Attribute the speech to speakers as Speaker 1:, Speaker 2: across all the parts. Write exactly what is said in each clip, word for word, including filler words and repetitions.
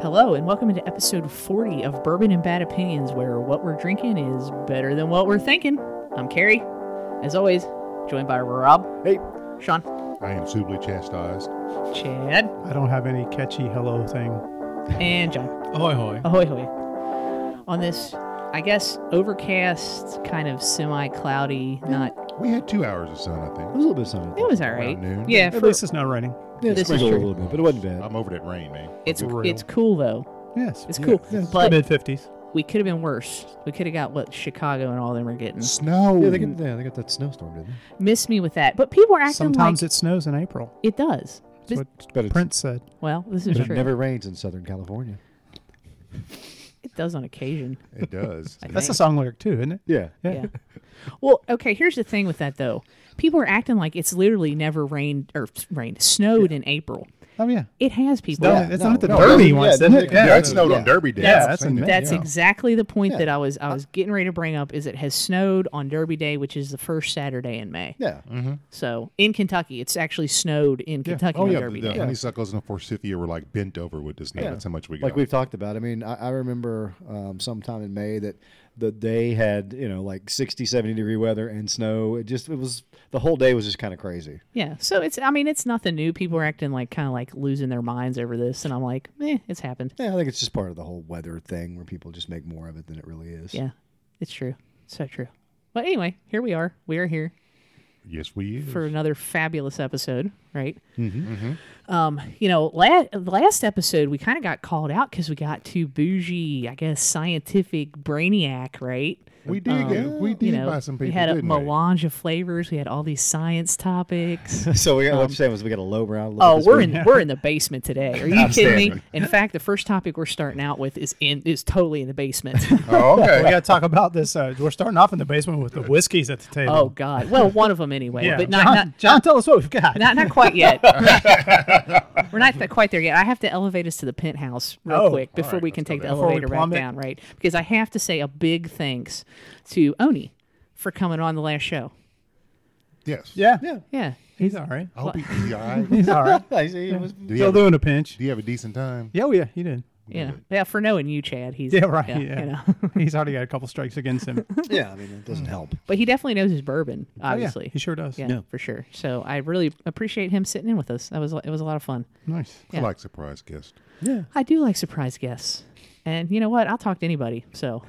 Speaker 1: Hello, and welcome to episode forty of Bourbon and Bad Opinions, where what we're drinking is better than what we're thinking. I'm Carrie, as always, joined by Rob.
Speaker 2: Hey.
Speaker 1: Sean.
Speaker 3: I am suitably chastised.
Speaker 1: Chad.
Speaker 4: I don't have any catchy hello thing.
Speaker 1: And John.
Speaker 4: Ahoy, hoy.
Speaker 1: Ahoy, hoy. On this, I guess, overcast, kind of semi-cloudy, not...
Speaker 3: We had two hours of sun, I
Speaker 2: It
Speaker 3: think.
Speaker 2: was a little bit sunny.
Speaker 1: It was all right.
Speaker 3: Around noon.
Speaker 1: Yeah,
Speaker 4: At
Speaker 1: for,
Speaker 4: least it's not raining.
Speaker 2: Yeah,
Speaker 1: This
Speaker 2: it
Speaker 1: is
Speaker 2: sprinkled a
Speaker 1: true.
Speaker 2: little bit, but it wasn't bad.
Speaker 3: I'm over that rain, man.
Speaker 1: it's
Speaker 4: real.
Speaker 1: it's cool, though.
Speaker 4: Yes.
Speaker 1: It's cool.
Speaker 4: Yeah,
Speaker 1: But
Speaker 4: mid fifties.
Speaker 1: we could have been worse. We could have got what Chicago and all them are getting.
Speaker 3: Snow.
Speaker 2: Yeah, they got, yeah, they got that snowstorm, didn't they?
Speaker 1: Miss me with that. But people are acting
Speaker 4: Sometimes
Speaker 1: like
Speaker 4: it snows in April.
Speaker 1: it does.
Speaker 4: That's
Speaker 1: This-
Speaker 4: what
Speaker 2: But it's,
Speaker 4: Prince said.
Speaker 1: Well, this is
Speaker 2: but it
Speaker 1: true.
Speaker 2: never rains in Southern California.
Speaker 1: It does on occasion.
Speaker 3: It does.
Speaker 1: I
Speaker 4: That's a
Speaker 1: think.
Speaker 4: song lyric too, isn't it?
Speaker 2: Yeah.
Speaker 1: Yeah. Well, okay, here's the thing with that, though. People are acting like it's literally never rained, or rained, snowed in April.
Speaker 4: Oh yeah.
Speaker 1: It has, people.
Speaker 4: No,
Speaker 2: Yeah,
Speaker 4: it's
Speaker 2: no,
Speaker 4: not the
Speaker 2: no,
Speaker 4: Derby
Speaker 2: yeah,
Speaker 4: once,
Speaker 2: yeah,
Speaker 4: isn't it?
Speaker 2: yeah,
Speaker 3: Yeah, it snowed
Speaker 2: yeah.
Speaker 3: on Derby Day.
Speaker 4: Yeah,
Speaker 3: I've
Speaker 4: that's
Speaker 3: seen
Speaker 4: in
Speaker 3: it.
Speaker 4: May.
Speaker 1: That's
Speaker 4: Yeah.
Speaker 1: exactly the point
Speaker 2: Yeah.
Speaker 1: that I was I was getting ready to bring up, is it has snowed on Derby Day, which is the first Saturday in May.
Speaker 2: Yeah.
Speaker 1: So in Kentucky, it's actually snowed in Kentucky
Speaker 3: Oh,
Speaker 1: on
Speaker 3: yeah.
Speaker 1: Derby
Speaker 3: The, the
Speaker 1: Day.
Speaker 3: honeysuckles and forsythia were like bent over with the snow.
Speaker 2: Yeah.
Speaker 3: That's how much we got.
Speaker 2: Like we've talked about. I mean, I, I remember um, sometime in May that the day had, you know, like sixty, seventy degree weather and snow. It just, it was, the whole day was just kind of crazy.
Speaker 1: Yeah. So it's I mean, it's nothing new. People are acting like kind of like losing their minds over this, and I'm like, eh, it's happened.
Speaker 2: Yeah, I think it's just part of the whole weather thing where people just make more of it than it really is.
Speaker 1: Yeah, it's true. So true. But anyway, here we are. We are here
Speaker 3: Yes, we is.
Speaker 1: for another fabulous episode, right?
Speaker 2: Mm-hmm.
Speaker 1: Um, you know, la- last episode we kind of got called out because we got too bougie, I guess, scientific brainiac, right?
Speaker 3: We did get, we did
Speaker 1: You know,
Speaker 3: buy some people,
Speaker 1: we had a
Speaker 3: didn't we?
Speaker 1: melange of flavors. We had all these science topics.
Speaker 2: So we got, what
Speaker 1: Um,
Speaker 2: you're saying was we got a low brow.
Speaker 1: Oh, we're in we're in the basement today. Are you kidding me?
Speaker 3: Outstanding.
Speaker 1: In fact, the first topic we're starting out with is in is totally in the basement.
Speaker 3: Oh,
Speaker 4: We
Speaker 3: okay.
Speaker 4: got to talk about this. Uh, we're starting off in the basement with the whiskeys at the table.
Speaker 1: Oh God. Well, one of them anyway,
Speaker 4: yeah.
Speaker 1: but not
Speaker 4: John,
Speaker 1: not,
Speaker 4: John, tell us what we've got.
Speaker 1: Not not quite yet. We're not th- quite there yet. I have to elevate us to the penthouse real
Speaker 4: Oh,
Speaker 1: quick
Speaker 4: all
Speaker 1: before
Speaker 3: right,
Speaker 1: we can
Speaker 3: let's go
Speaker 1: take the
Speaker 3: there.
Speaker 4: Before we
Speaker 1: elevator back
Speaker 4: plummet.
Speaker 1: down, right? Because I have to say a big thanks to Oni for coming on the last show.
Speaker 3: Yes.
Speaker 4: yeah.
Speaker 2: Yeah.
Speaker 1: Yeah.
Speaker 4: He's all right.
Speaker 3: I hope he, he all right.
Speaker 4: He's all right.
Speaker 2: I see. It was,
Speaker 3: Did he,
Speaker 4: Still
Speaker 3: have,
Speaker 4: doing a pinch.
Speaker 3: did he have a decent time?
Speaker 4: Yeah, oh, yeah, he did.
Speaker 1: Yeah. Yeah. For knowing you, Chad, he's
Speaker 4: Yeah, right.
Speaker 1: Yeah.
Speaker 4: Yeah.
Speaker 1: You know.
Speaker 4: He's already got a couple strikes against him.
Speaker 2: yeah, I mean, it doesn't help.
Speaker 1: But he definitely knows his bourbon,
Speaker 4: Oh, yeah,
Speaker 1: obviously.
Speaker 4: he sure does.
Speaker 1: yeah,
Speaker 2: Yeah.
Speaker 1: for sure. So I really appreciate him sitting in with us. That was it was a lot of fun.
Speaker 4: Nice.
Speaker 1: Yeah.
Speaker 3: I like surprise guests.
Speaker 2: Yeah.
Speaker 1: I do like surprise guests, and you know what? I'll talk to anybody. So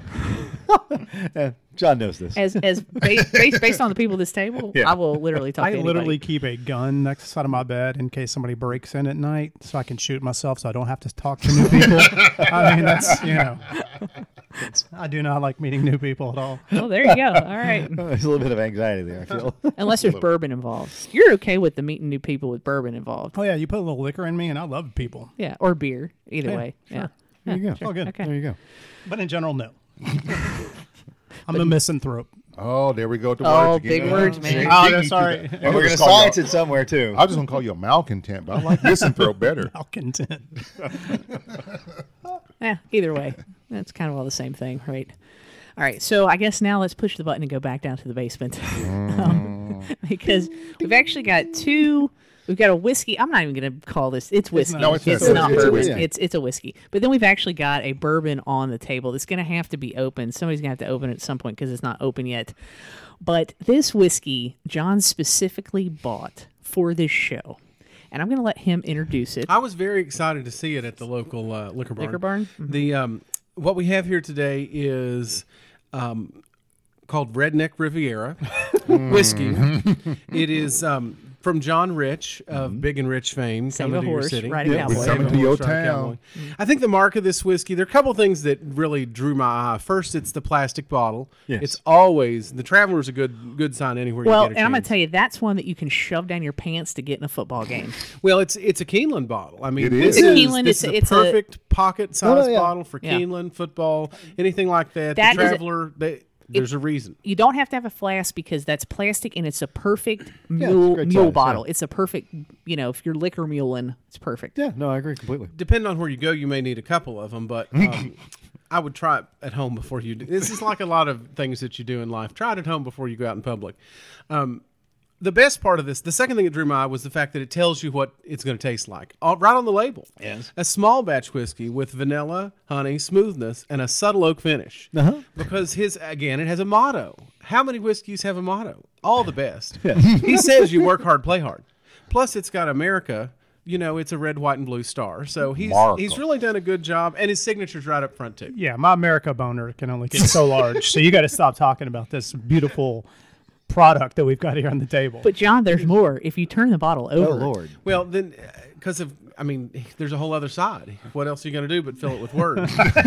Speaker 2: Yeah, John knows this.
Speaker 1: as as based, based based on the people at this table,
Speaker 2: Yeah.
Speaker 1: I will literally talk
Speaker 4: I
Speaker 1: to anybody.
Speaker 4: literally keep a gun next to the side of my bed in case somebody breaks in at night, so I can shoot myself, so I don't have to talk to new people. I mean, that's you know, it's- I do not like meeting new people at all.
Speaker 1: Oh, there you go. All right.
Speaker 2: There's a little bit of anxiety there, I feel.
Speaker 1: Unless there's bourbon involved, you're okay with the meeting new people with bourbon involved.
Speaker 4: Oh yeah, you put a little liquor in me, and I love people.
Speaker 1: Yeah, or beer. Either
Speaker 4: Yeah,
Speaker 1: way.
Speaker 4: sure.
Speaker 1: Yeah.
Speaker 2: There you go.
Speaker 4: Oh, good.
Speaker 1: Okay.
Speaker 2: There you go.
Speaker 4: But in general, no. I'm a misanthrope.
Speaker 3: Oh, there we go. with The
Speaker 1: Oh,
Speaker 3: words again.
Speaker 1: big words, man.
Speaker 3: See,
Speaker 4: Oh,
Speaker 3: beat
Speaker 4: that's
Speaker 3: me to
Speaker 4: all
Speaker 3: the-
Speaker 4: right.
Speaker 3: I'm
Speaker 2: And we're
Speaker 3: gonna
Speaker 2: going to
Speaker 3: call y'all-
Speaker 2: science it somewhere, too.
Speaker 3: I was just gonna call you a malcontent, but I like misanthrope better.
Speaker 4: Malcontent.
Speaker 1: Yeah, either way. That's kind of all the same thing, right? All right, so I guess now let's push the button and go back down to the basement. Um, because we've actually got two. We've got a whiskey. I'm not even going to call this. It's whiskey.
Speaker 4: No,
Speaker 3: it's
Speaker 1: it's
Speaker 3: not.
Speaker 1: not
Speaker 3: It's a
Speaker 1: bourbon.
Speaker 2: whiskey.
Speaker 1: It's it's a whiskey. But then we've actually got a bourbon on the table that's going to have to be opened. Somebody's going to have to open it at some point because it's not open yet. But this whiskey, John specifically bought for this show, and I'm going to let him introduce it.
Speaker 5: I was very excited to see it at the local uh, liquor barn.
Speaker 1: Liquor barn? Mhm.
Speaker 5: The um, what we have here today is um, called Redneck Riviera whiskey. It is um, from John Rich of Big and Rich fame,
Speaker 1: Save
Speaker 5: coming
Speaker 1: a
Speaker 5: to your
Speaker 1: horse,
Speaker 5: city.
Speaker 1: ride a
Speaker 5: Yeah,
Speaker 1: cowboy.
Speaker 5: Save
Speaker 3: Coming
Speaker 5: a
Speaker 3: to your
Speaker 5: horse, ride a
Speaker 3: town.
Speaker 5: cowboy. I think the mark of this whiskey, there are a couple things that really drew my eye. First, it's the plastic bottle.
Speaker 2: Yes.
Speaker 5: It's always, the Traveler's a good good sign anywhere
Speaker 1: Well,
Speaker 5: you get a
Speaker 1: and I'm going
Speaker 5: chance.
Speaker 1: to tell you, that's one that you can shove down your pants to get in a football game.
Speaker 5: Well, it's it's a Keeneland bottle. I mean,
Speaker 3: It
Speaker 5: this
Speaker 3: is.
Speaker 5: is,
Speaker 1: It's a Keeneland,
Speaker 5: this
Speaker 1: it's a-
Speaker 5: is
Speaker 1: it's
Speaker 5: a
Speaker 1: a-
Speaker 5: perfect pocket size
Speaker 2: No, no, yeah.
Speaker 5: bottle for
Speaker 1: Yeah.
Speaker 5: Keeneland, football, anything like that.
Speaker 1: That
Speaker 5: the
Speaker 1: is a-
Speaker 5: Traveler, they, there's a reason.
Speaker 1: You don't have to have a flask because that's plastic and it's a perfect
Speaker 2: it's
Speaker 1: mule,
Speaker 2: a great
Speaker 1: mule
Speaker 2: size,
Speaker 1: bottle.
Speaker 2: yeah.
Speaker 1: It's a perfect, you know, if you're liquor muling, it's perfect.
Speaker 2: Yeah, no, I agree completely.
Speaker 5: Depending on where you go, you may need a couple of them, but um, I would try it at home before you do. This is like a lot of things that you do in life. Try it at home before you go out in public. Um, the best part of this, the second thing that drew my eye was the fact that it tells you what it's going to taste like, all, right on the label.
Speaker 2: Yes.
Speaker 5: A small batch whiskey with vanilla, honey, smoothness, and a subtle oak finish.
Speaker 2: Uh-huh.
Speaker 5: Because his, again, it has a motto. How many whiskeys have a motto? All the best. He says you work hard, play hard. Plus, it's got America. You know, it's a red, white, and blue star. So he's
Speaker 3: Marco.
Speaker 5: he's really done a good job, and his signature's right up front too.
Speaker 4: Yeah, my America boner can only get so large. So you got to stop talking about this beautiful product that we've got here on the table.
Speaker 1: But John, there's more. If you turn the bottle over,
Speaker 2: Oh Lord.
Speaker 5: Well, then, because of, I mean, there's a whole other side. What else are you going to do but fill it with words?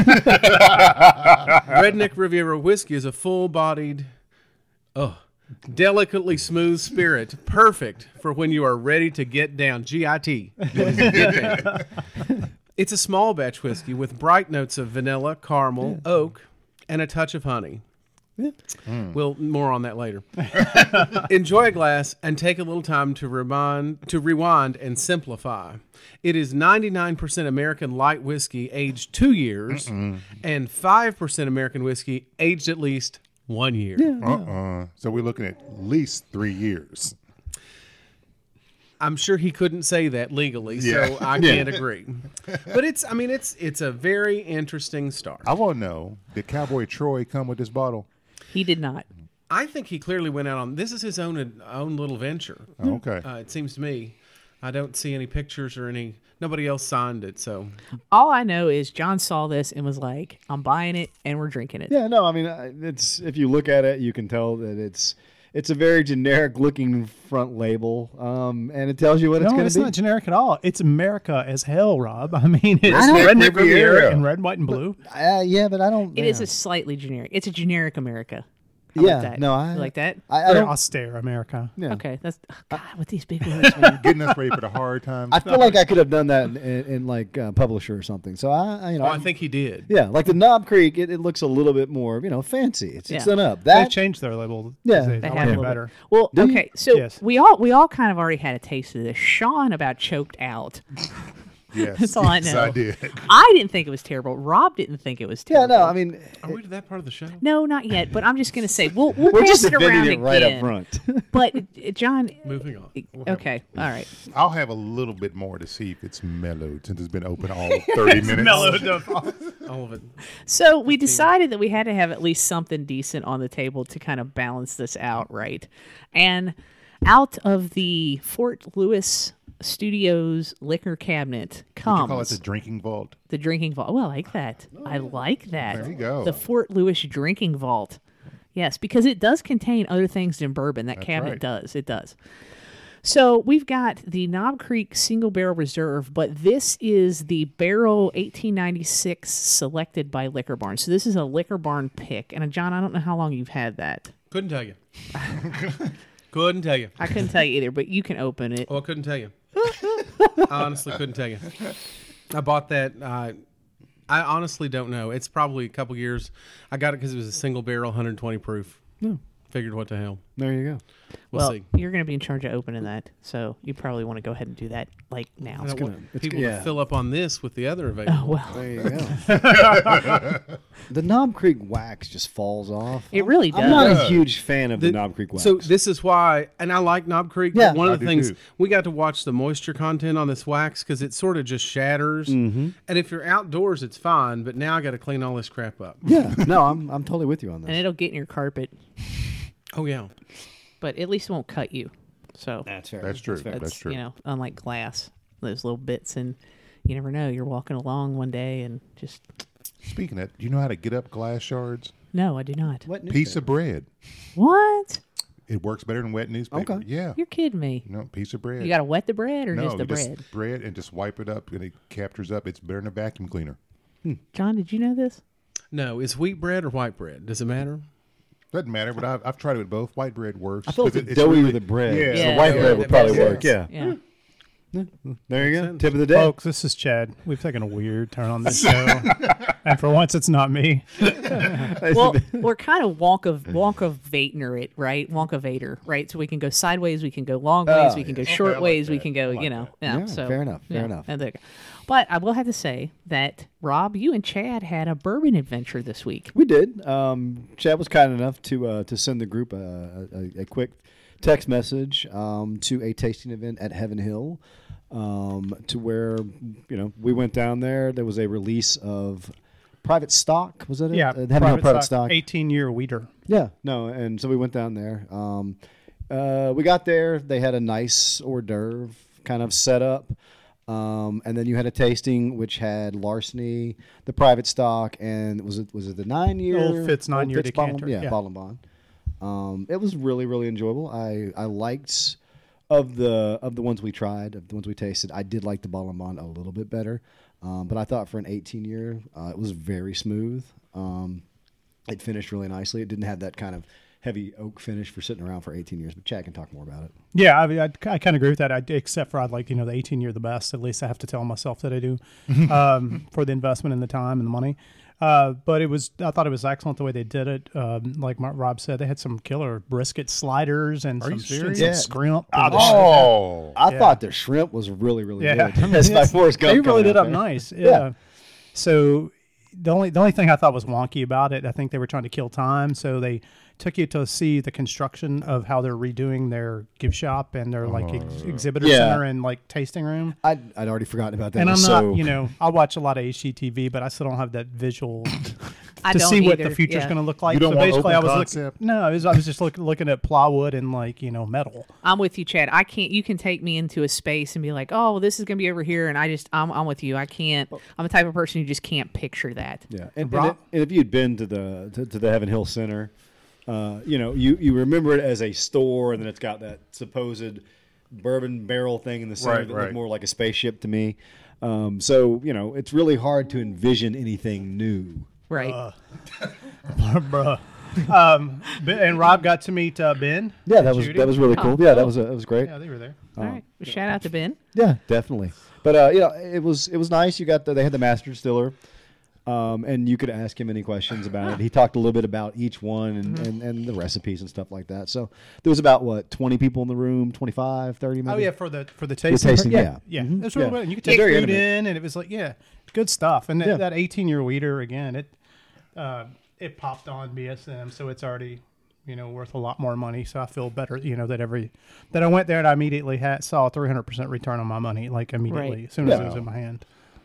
Speaker 5: Redneck Riviera whiskey is a full-bodied, oh, delicately smooth spirit, perfect for when you are ready to get down. G I T. Get down. It's a small batch whiskey with bright notes of vanilla, caramel, oak, and a touch of honey. We'll more on that later. Enjoy a glass and take a little time to remind, to rewind and simplify. It is ninety-nine percent American light whiskey aged two years Mm-mm. and five percent American whiskey aged at least one year.
Speaker 3: Uh-uh. So we're looking at least three years.
Speaker 5: I'm sure he couldn't say that legally,
Speaker 3: Yeah.
Speaker 5: so I can't agree. But it's, I mean, it's it's a very interesting start.
Speaker 3: I want to know, did Cowboy Troy come with this bottle?
Speaker 1: he did not.
Speaker 5: I think he clearly went out on, this is his own own little venture.
Speaker 3: Oh, okay.
Speaker 5: Uh, it seems to me. I don't see any pictures or any, nobody else signed it, so.
Speaker 1: All I know is John saw this and was like, "I'm buying it and we're drinking it."
Speaker 2: Yeah, no, I mean, I- it's if you look at it, you can tell that it's it's a very generic looking front label, um, and it tells you what it's
Speaker 4: no,
Speaker 2: going
Speaker 4: it's
Speaker 2: to be.
Speaker 4: not generic at all. It's America as hell, Rob. I mean, it's
Speaker 3: I don't-
Speaker 4: Redneck Riviera
Speaker 3: Riviera.
Speaker 4: in red, white, and blue.
Speaker 2: Uh, yeah, but I don't.
Speaker 1: It
Speaker 2: yeah.
Speaker 1: is a slightly generic. It's a generic America. I
Speaker 2: Yeah,
Speaker 1: like that.
Speaker 2: no, I-
Speaker 1: You like that.
Speaker 2: I, I
Speaker 4: Very
Speaker 2: don't.
Speaker 4: austere America.
Speaker 2: Yeah.
Speaker 1: Okay, that's oh, God with these big words, man.
Speaker 3: Getting us ready for the hard times.
Speaker 2: I feel like I could have done that in, in, in like uh, Publisher or something. So I, I you know,
Speaker 5: Oh, I think he did.
Speaker 2: yeah, like the Knob Creek, it, it looks a little bit more, you know, fancy. It's, it's
Speaker 1: Yeah.
Speaker 2: done up.
Speaker 4: They
Speaker 2: That
Speaker 4: changed their label.
Speaker 2: Yeah.
Speaker 4: these days.
Speaker 1: They
Speaker 4: I
Speaker 1: have
Speaker 4: like
Speaker 1: a
Speaker 4: it
Speaker 1: little
Speaker 4: better.
Speaker 1: bit. Well,
Speaker 2: Do you?
Speaker 1: okay, so
Speaker 4: Yes.
Speaker 1: we all we all kind of already had a taste of this. Sean about choked out.
Speaker 3: yes,
Speaker 1: That's all I
Speaker 3: yes,
Speaker 1: know.
Speaker 3: I did.
Speaker 1: I didn't think it was terrible. Rob didn't think it was
Speaker 2: yeah,
Speaker 1: terrible.
Speaker 2: no, I mean,
Speaker 5: Are we to that part of the show?
Speaker 1: no, not yet. But I'm just gonna say we'll we'll
Speaker 2: we're
Speaker 1: pass
Speaker 2: just
Speaker 1: it around
Speaker 2: defending it right up
Speaker 1: again.
Speaker 2: front.
Speaker 1: But uh, John,
Speaker 5: Moving on.
Speaker 1: okay, all right.
Speaker 3: I'll have a little bit more to see if it's mellowed since it's been open all thirty minutes.
Speaker 4: Mellowed up.
Speaker 5: All of it.
Speaker 1: So we decided that we had to have at least something decent on the table to kind of balance this out, right? And out of the Fort Lewis Studios liquor cabinet
Speaker 3: Would you call it
Speaker 1: comes
Speaker 3: the drinking vault?
Speaker 1: the drinking vault. Oh, I like that. I like that.
Speaker 3: There you go.
Speaker 1: The Fort Lewis drinking vault. Yes, because it does contain other things than bourbon. That cabinet
Speaker 3: right.
Speaker 1: does. It does. So we've got the Knob Creek Single Barrel Reserve, but this is the barrel eighteen ninety-six selected by Liquor Barn. So this is a Liquor Barn pick. And uh, John, I don't know how long you've had that.
Speaker 5: Couldn't tell you. Couldn't tell you.
Speaker 1: I couldn't tell you either, but you can open it.
Speaker 5: Oh, I couldn't tell you. I honestly couldn't tell you. I bought that. Uh, I honestly don't know. It's probably a couple years. I got it because it was a single barrel, one hundred twenty proof. Figured what the hell.
Speaker 2: There you go.
Speaker 5: We'll,
Speaker 1: well,
Speaker 5: see.
Speaker 1: you're going to be in charge of opening that, so you probably want to go ahead and do that like now.
Speaker 5: I
Speaker 2: gonna-
Speaker 5: want
Speaker 2: it's
Speaker 5: people
Speaker 2: gonna-
Speaker 5: to fill up on this with the other available.
Speaker 1: Oh well,
Speaker 2: There you go. The Knob Creek wax just falls off.
Speaker 1: it really does.
Speaker 2: I'm not a
Speaker 3: does.
Speaker 2: huge fan of the,
Speaker 5: The-
Speaker 2: Knob Creek wax.
Speaker 5: So this is why, and I like Knob Creek.
Speaker 2: Yeah.
Speaker 5: but one
Speaker 3: I
Speaker 5: of the
Speaker 3: do
Speaker 5: things
Speaker 3: too.
Speaker 5: we got to watch the moisture content on this wax because it sort of just shatters.
Speaker 2: Mm-hmm.
Speaker 5: And if you're outdoors, it's fine. But now I got to clean all this crap up.
Speaker 2: yeah, no, I'm I'm totally with you on
Speaker 1: and
Speaker 2: this.
Speaker 1: it'll get in your carpet,
Speaker 5: Oh yeah.
Speaker 1: but at least it won't cut you. So
Speaker 2: That's fair.
Speaker 3: That's true.
Speaker 1: that's,
Speaker 3: That's true.
Speaker 1: you know, unlike glass, those little bits, and you never know. You're walking along one day and just
Speaker 3: Speaking of, do you know how to get up glass shards?
Speaker 1: no, I do not.
Speaker 2: What
Speaker 3: Piece of bread.
Speaker 1: What?
Speaker 3: It works better than wet newspaper.
Speaker 2: Okay.
Speaker 3: Yeah.
Speaker 1: You're kidding me.
Speaker 3: No, piece of bread.
Speaker 1: You got to wet the bread or
Speaker 3: no,
Speaker 1: just the
Speaker 3: you
Speaker 1: bread?
Speaker 3: just bread and just wipe it up and it captures up. It's better than a vacuum cleaner.
Speaker 1: John, did you know this?
Speaker 5: No, is wheat bread or white bread? Does it matter?
Speaker 3: Doesn't matter, but I've, I've tried it with both. White bread works.
Speaker 2: I feel like
Speaker 3: 'cause
Speaker 2: the
Speaker 3: it- it's
Speaker 2: doughy
Speaker 3: really-
Speaker 2: with the bread.
Speaker 3: Yeah.
Speaker 2: so
Speaker 1: Yeah,
Speaker 2: white
Speaker 1: yeah,
Speaker 2: bread would
Speaker 1: that
Speaker 2: probably
Speaker 1: makes
Speaker 2: work.
Speaker 1: sense.
Speaker 2: Yeah.
Speaker 1: Yeah.
Speaker 2: There you go.
Speaker 5: sense.
Speaker 2: Tip of the day.
Speaker 4: Folks, this is Chad. We've taken a weird turn on this show. And for once, it's not me.
Speaker 1: Well, we're kind of Wonka Wonka Vader it, right? Wonka Vader, right? So we can go sideways, we can go long ways,
Speaker 2: Oh,
Speaker 1: we can
Speaker 2: yeah.
Speaker 1: go short
Speaker 3: I like
Speaker 1: ways, we
Speaker 3: that.
Speaker 1: can go,
Speaker 3: I like
Speaker 1: you know.
Speaker 3: that.
Speaker 1: Yeah,
Speaker 2: Yeah,
Speaker 1: so
Speaker 2: fair enough, fair
Speaker 1: yeah,
Speaker 2: enough.
Speaker 1: and there you go. But I will have to say that Rob, you and Chad had a bourbon adventure this week.
Speaker 2: We did. Um, Chad was kind enough to uh, to send the group a, a, a quick text message um, to a tasting event at Heaven Hill, um, to where you know we went down there. There was a release of Private Stock. Was that it?
Speaker 4: Yeah,
Speaker 2: Uh, Heaven Hill Private Stock.
Speaker 4: eighteen-year weeder.
Speaker 2: Yeah, no, and so we went down there. Um, uh, we got there. They had a nice hors d'oeuvre kind of set up. Um, and then you had a tasting which had Larceny, the Private Stock, and was it was it the nine year
Speaker 4: Old Fitz nine-year
Speaker 2: bottle,
Speaker 4: decanter,
Speaker 2: yeah,
Speaker 4: yeah.
Speaker 2: bottle and bond. Um, it was really really enjoyable. I I liked of the of the ones we tried, of the ones we tasted. I did like the bottle and bond a little bit better, um, but I thought for an eighteen year, uh, it was very smooth. Um, it finished really nicely. It didn't have that kind of heavy oak finish for sitting around for eighteen years. But Chad can talk more about it.
Speaker 4: Yeah, I mean, I, I kind of agree with that. I, except for I'd like, you know, the eighteen year the best. At least I have to tell myself that I do um, for the investment and the time and the money. Uh, but it was, I thought it was excellent the way they did it. Um, like Mark, Rob said, they had some killer brisket sliders and
Speaker 3: Are
Speaker 4: some,
Speaker 3: you serious?
Speaker 4: some
Speaker 2: Yeah.
Speaker 4: scrimp.
Speaker 2: Ah,
Speaker 4: and-
Speaker 2: the
Speaker 3: Oh,
Speaker 2: I
Speaker 4: Yeah.
Speaker 2: thought the shrimp was really really
Speaker 4: Yeah,
Speaker 2: good. That's my
Speaker 4: Yes.
Speaker 2: Forrest Gump.
Speaker 4: They really
Speaker 2: coming
Speaker 4: did
Speaker 2: out
Speaker 4: up
Speaker 2: there.
Speaker 4: nice. Yeah.
Speaker 2: Yeah.
Speaker 4: So the only the only thing I thought was wonky about it, I think they were trying to kill time, so they took you to see the construction of how they're redoing their gift shop and their like ex- exhibitor
Speaker 2: Yeah.
Speaker 4: center and like tasting room.
Speaker 2: I'd, I'd already forgotten about that.
Speaker 4: And
Speaker 2: It
Speaker 4: I'm
Speaker 2: was
Speaker 4: not,
Speaker 2: so,
Speaker 4: you know, I watch a lot of H G T V, but I still don't have that visual
Speaker 1: I
Speaker 4: to
Speaker 1: don't
Speaker 4: see what
Speaker 1: either,
Speaker 4: the future's
Speaker 1: yeah.
Speaker 4: going to look like.
Speaker 3: You don't
Speaker 4: so
Speaker 3: want
Speaker 4: basically, I
Speaker 3: open
Speaker 4: was
Speaker 3: concept?
Speaker 4: looking. No, I was, I was just looking looking at plywood and like you know metal.
Speaker 1: I'm with you, Chad. I can't. You can take me into a space and be like, "Oh, well, this is going to be over here," and I just, I'm, I'm with you. I can't. I'm the type of person who just can't picture that.
Speaker 2: yeah. And, and,
Speaker 4: Rob-
Speaker 2: it- and if you'd been to the to, to the Heaven Hill Center, uh, you know, you, you remember it as a store, and then it's got that supposed bourbon barrel thing in the center
Speaker 3: Right,
Speaker 2: that looked
Speaker 3: right.
Speaker 2: more like a spaceship to me. Um, so you know, it's really hard to envision anything new.
Speaker 1: Right.
Speaker 4: Uh, Bruh. Um, Ben- and Rob got to meet uh, Ben.
Speaker 2: Yeah, that
Speaker 4: and
Speaker 2: was
Speaker 4: Judy.
Speaker 2: that was really cool. Yeah, that was uh, that was great.
Speaker 4: Yeah, they were there.
Speaker 1: All right. Well, shout out to Ben.
Speaker 2: Yeah, definitely. But uh, you know, it was it was nice. You got the, they had the master distiller, um, and you could ask him any questions about it. He talked a little bit about each one and, and, and the recipes and stuff like that. So there was about what twenty people in the room, twenty-five, thirty maybe.
Speaker 4: Oh yeah, for the for the tasting.
Speaker 2: tasting,
Speaker 4: yeah,
Speaker 2: yeah.
Speaker 4: yeah.
Speaker 2: Mhm.
Speaker 4: It was really
Speaker 2: Yeah.
Speaker 4: good. And you could
Speaker 2: It's
Speaker 4: take
Speaker 2: very
Speaker 4: food
Speaker 2: intimate.
Speaker 4: in, and it was like yeah, good stuff. And that,
Speaker 2: Yeah.
Speaker 4: that eighteen year weeder again, it uh, it popped on B S M, so it's already you know worth a lot more money. So I feel better, you know, that every that I went there and I immediately had saw a three hundred percent return on my money, like immediately
Speaker 1: Right.
Speaker 4: as soon as it
Speaker 2: Yeah.
Speaker 4: was in my hand.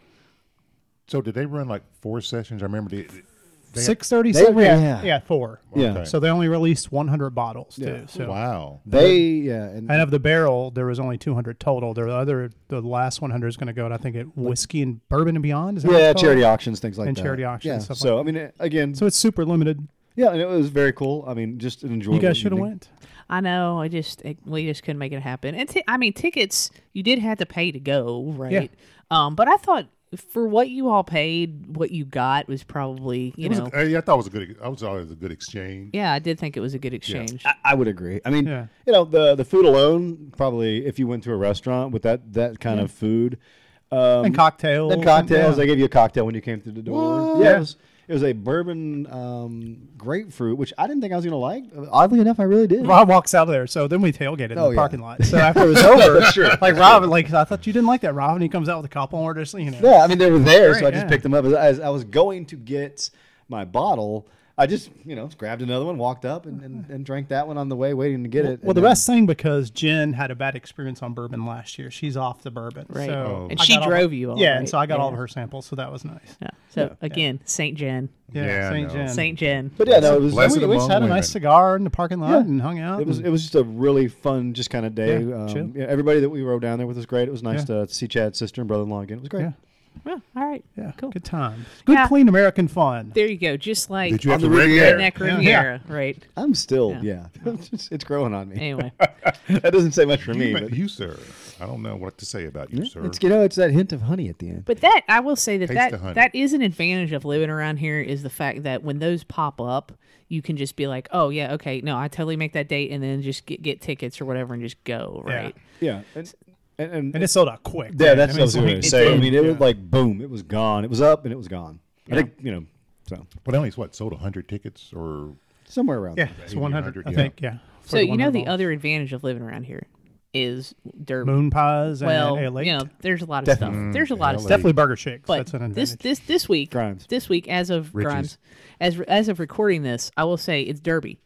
Speaker 3: so did they run like four sessions? I remember they, they had-
Speaker 4: Six thirty.
Speaker 2: they-
Speaker 4: Yeah,
Speaker 2: yeah.
Speaker 4: yeah, four.
Speaker 2: Yeah.
Speaker 3: Okay.
Speaker 4: So they only released one hundred bottles
Speaker 2: Yeah.
Speaker 4: too. So.
Speaker 3: Wow.
Speaker 2: They yeah, and,
Speaker 4: And of the barrel, there was only two hundred total. The other, the last one hundred is going to go, to, I think, at whiskey and bourbon and beyond. Is that what
Speaker 2: yeah,
Speaker 4: it's called?
Speaker 2: charity auctions, things like
Speaker 4: And
Speaker 2: that.
Speaker 4: charity auctions,
Speaker 2: Yeah.
Speaker 4: stuff
Speaker 2: So
Speaker 4: like
Speaker 2: I mean, it- again,
Speaker 4: So it's super limited.
Speaker 2: yeah, and it was very cool. I mean, just an enjoyable.
Speaker 4: You guys should have
Speaker 2: evening.
Speaker 4: went.
Speaker 1: I know. I just it, we just couldn't make it happen. And t- I mean, tickets you did have to pay to go, right?
Speaker 4: Yeah.
Speaker 1: Um, but I thought for what you all paid, what you got was probably you
Speaker 3: It was
Speaker 1: know.
Speaker 3: a, uh, yeah, I thought it was a good. I was always a good exchange.
Speaker 1: yeah, I did think it was a good exchange.
Speaker 2: I, I would agree. I mean,
Speaker 4: Yeah.
Speaker 2: you know, the the food alone, probably if you went to a restaurant with that that kind of food, um,
Speaker 4: And cocktails.
Speaker 2: and cocktails,
Speaker 4: yeah.
Speaker 2: they gave you a cocktail when you came through the door.
Speaker 4: What?
Speaker 2: Yeah,
Speaker 4: Yeah.
Speaker 2: it was, it was a bourbon um, grapefruit, which I didn't think I was going to like. Oddly enough, I really did.
Speaker 4: Rob walks out of there. So then we tailgated in
Speaker 2: Oh,
Speaker 4: the
Speaker 2: yeah.
Speaker 4: parking lot. So after it was over, like Rob, like I thought you didn't like that, Rob, and he comes out with a couple, and we're just, you know.
Speaker 2: Yeah, I mean they were there, so
Speaker 4: Great,
Speaker 2: I just
Speaker 4: yeah.
Speaker 2: picked them up as, as I was going to get my bottle. I just, you know, grabbed another one, walked up, and, and, and drank that one on the way, waiting to get it.
Speaker 4: Well,
Speaker 2: and
Speaker 4: the
Speaker 2: then-
Speaker 4: best thing because Jen had a bad experience on bourbon last year. She's off the bourbon,
Speaker 1: Right.
Speaker 4: So
Speaker 3: Oh.
Speaker 1: And
Speaker 4: I
Speaker 1: she
Speaker 4: got all-
Speaker 1: drove you all,
Speaker 4: Yeah,
Speaker 1: right?
Speaker 4: and so I got all
Speaker 1: Yeah.
Speaker 4: of her samples, so that was nice.
Speaker 1: Yeah. So
Speaker 2: Yeah.
Speaker 1: again, Saint Jen,
Speaker 4: Yeah,
Speaker 3: Yeah,
Speaker 4: Saint
Speaker 3: no.
Speaker 4: Jen.
Speaker 1: Saint Jen.
Speaker 2: But yeah, no, it was.
Speaker 3: Blessed
Speaker 4: we, we just
Speaker 3: among
Speaker 4: had a
Speaker 3: women.
Speaker 4: nice cigar in the parking lot
Speaker 2: Yeah.
Speaker 4: and hung out.
Speaker 2: It was
Speaker 4: and-
Speaker 2: it was just a really fun, just kind of day.
Speaker 4: Yeah,
Speaker 2: um,
Speaker 4: chill.
Speaker 2: yeah, everybody that we rode down there with was great. It was nice
Speaker 4: Yeah.
Speaker 2: to see Chad's sister and brother-in-law again. It was great.
Speaker 4: yeah,
Speaker 1: Yeah, all right.
Speaker 4: yeah,
Speaker 1: Cool.
Speaker 4: good time. Good,
Speaker 1: Yeah.
Speaker 4: clean American fun.
Speaker 1: There you go. Just like
Speaker 3: Did you have
Speaker 2: On
Speaker 3: to
Speaker 2: the
Speaker 3: Riviera?
Speaker 2: Riviera.
Speaker 1: Redneck
Speaker 4: Yeah.
Speaker 1: Riviera, right?
Speaker 2: I'm still,
Speaker 1: Yeah.
Speaker 2: yeah, it's, it's growing on me.
Speaker 1: Anyway,
Speaker 2: That doesn't say much for me,
Speaker 3: You,
Speaker 2: but
Speaker 3: you, sir. I don't know what to say about you, sir.
Speaker 2: it's you know, it's that hint of honey at the end.
Speaker 1: but that I will say that
Speaker 3: Taste
Speaker 1: that,
Speaker 3: the honey.
Speaker 1: that is an advantage of living around here is the fact that when those pop up, you can just be like, oh yeah, okay, no, I totally make that date, and then just get get tickets or whatever and just go,
Speaker 4: Yeah.
Speaker 1: right?
Speaker 2: Yeah, and and, and,
Speaker 4: And it sold out quick.
Speaker 2: yeah,
Speaker 4: right?
Speaker 2: that's
Speaker 4: I
Speaker 2: what
Speaker 4: mean,
Speaker 2: I was
Speaker 4: it's
Speaker 2: going
Speaker 4: like-
Speaker 2: to say. I mean, it
Speaker 4: yeah.
Speaker 2: was like boom, it was gone. It was up and it was gone. I
Speaker 1: Yeah.
Speaker 2: think you know, so
Speaker 3: But only what sold a hundred tickets or
Speaker 2: somewhere around.
Speaker 4: Yeah,
Speaker 2: there.
Speaker 4: it's one hundred, I
Speaker 3: yeah.
Speaker 4: think, yeah.
Speaker 1: So you know the
Speaker 4: other
Speaker 1: other advantage of living around here is derby.
Speaker 4: moon pies and
Speaker 1: well,
Speaker 4: ale late.
Speaker 1: you know, there's a lot of
Speaker 2: Definitely.
Speaker 1: stuff. There's a lot of
Speaker 3: Ale
Speaker 1: stuff.
Speaker 4: Definitely burger shakes.
Speaker 1: But
Speaker 4: That's an advantage.
Speaker 1: this this this week,
Speaker 2: Grimes.
Speaker 1: this week as of
Speaker 3: Richie's.
Speaker 1: Grimes, as as of recording this, I will say it's Derby.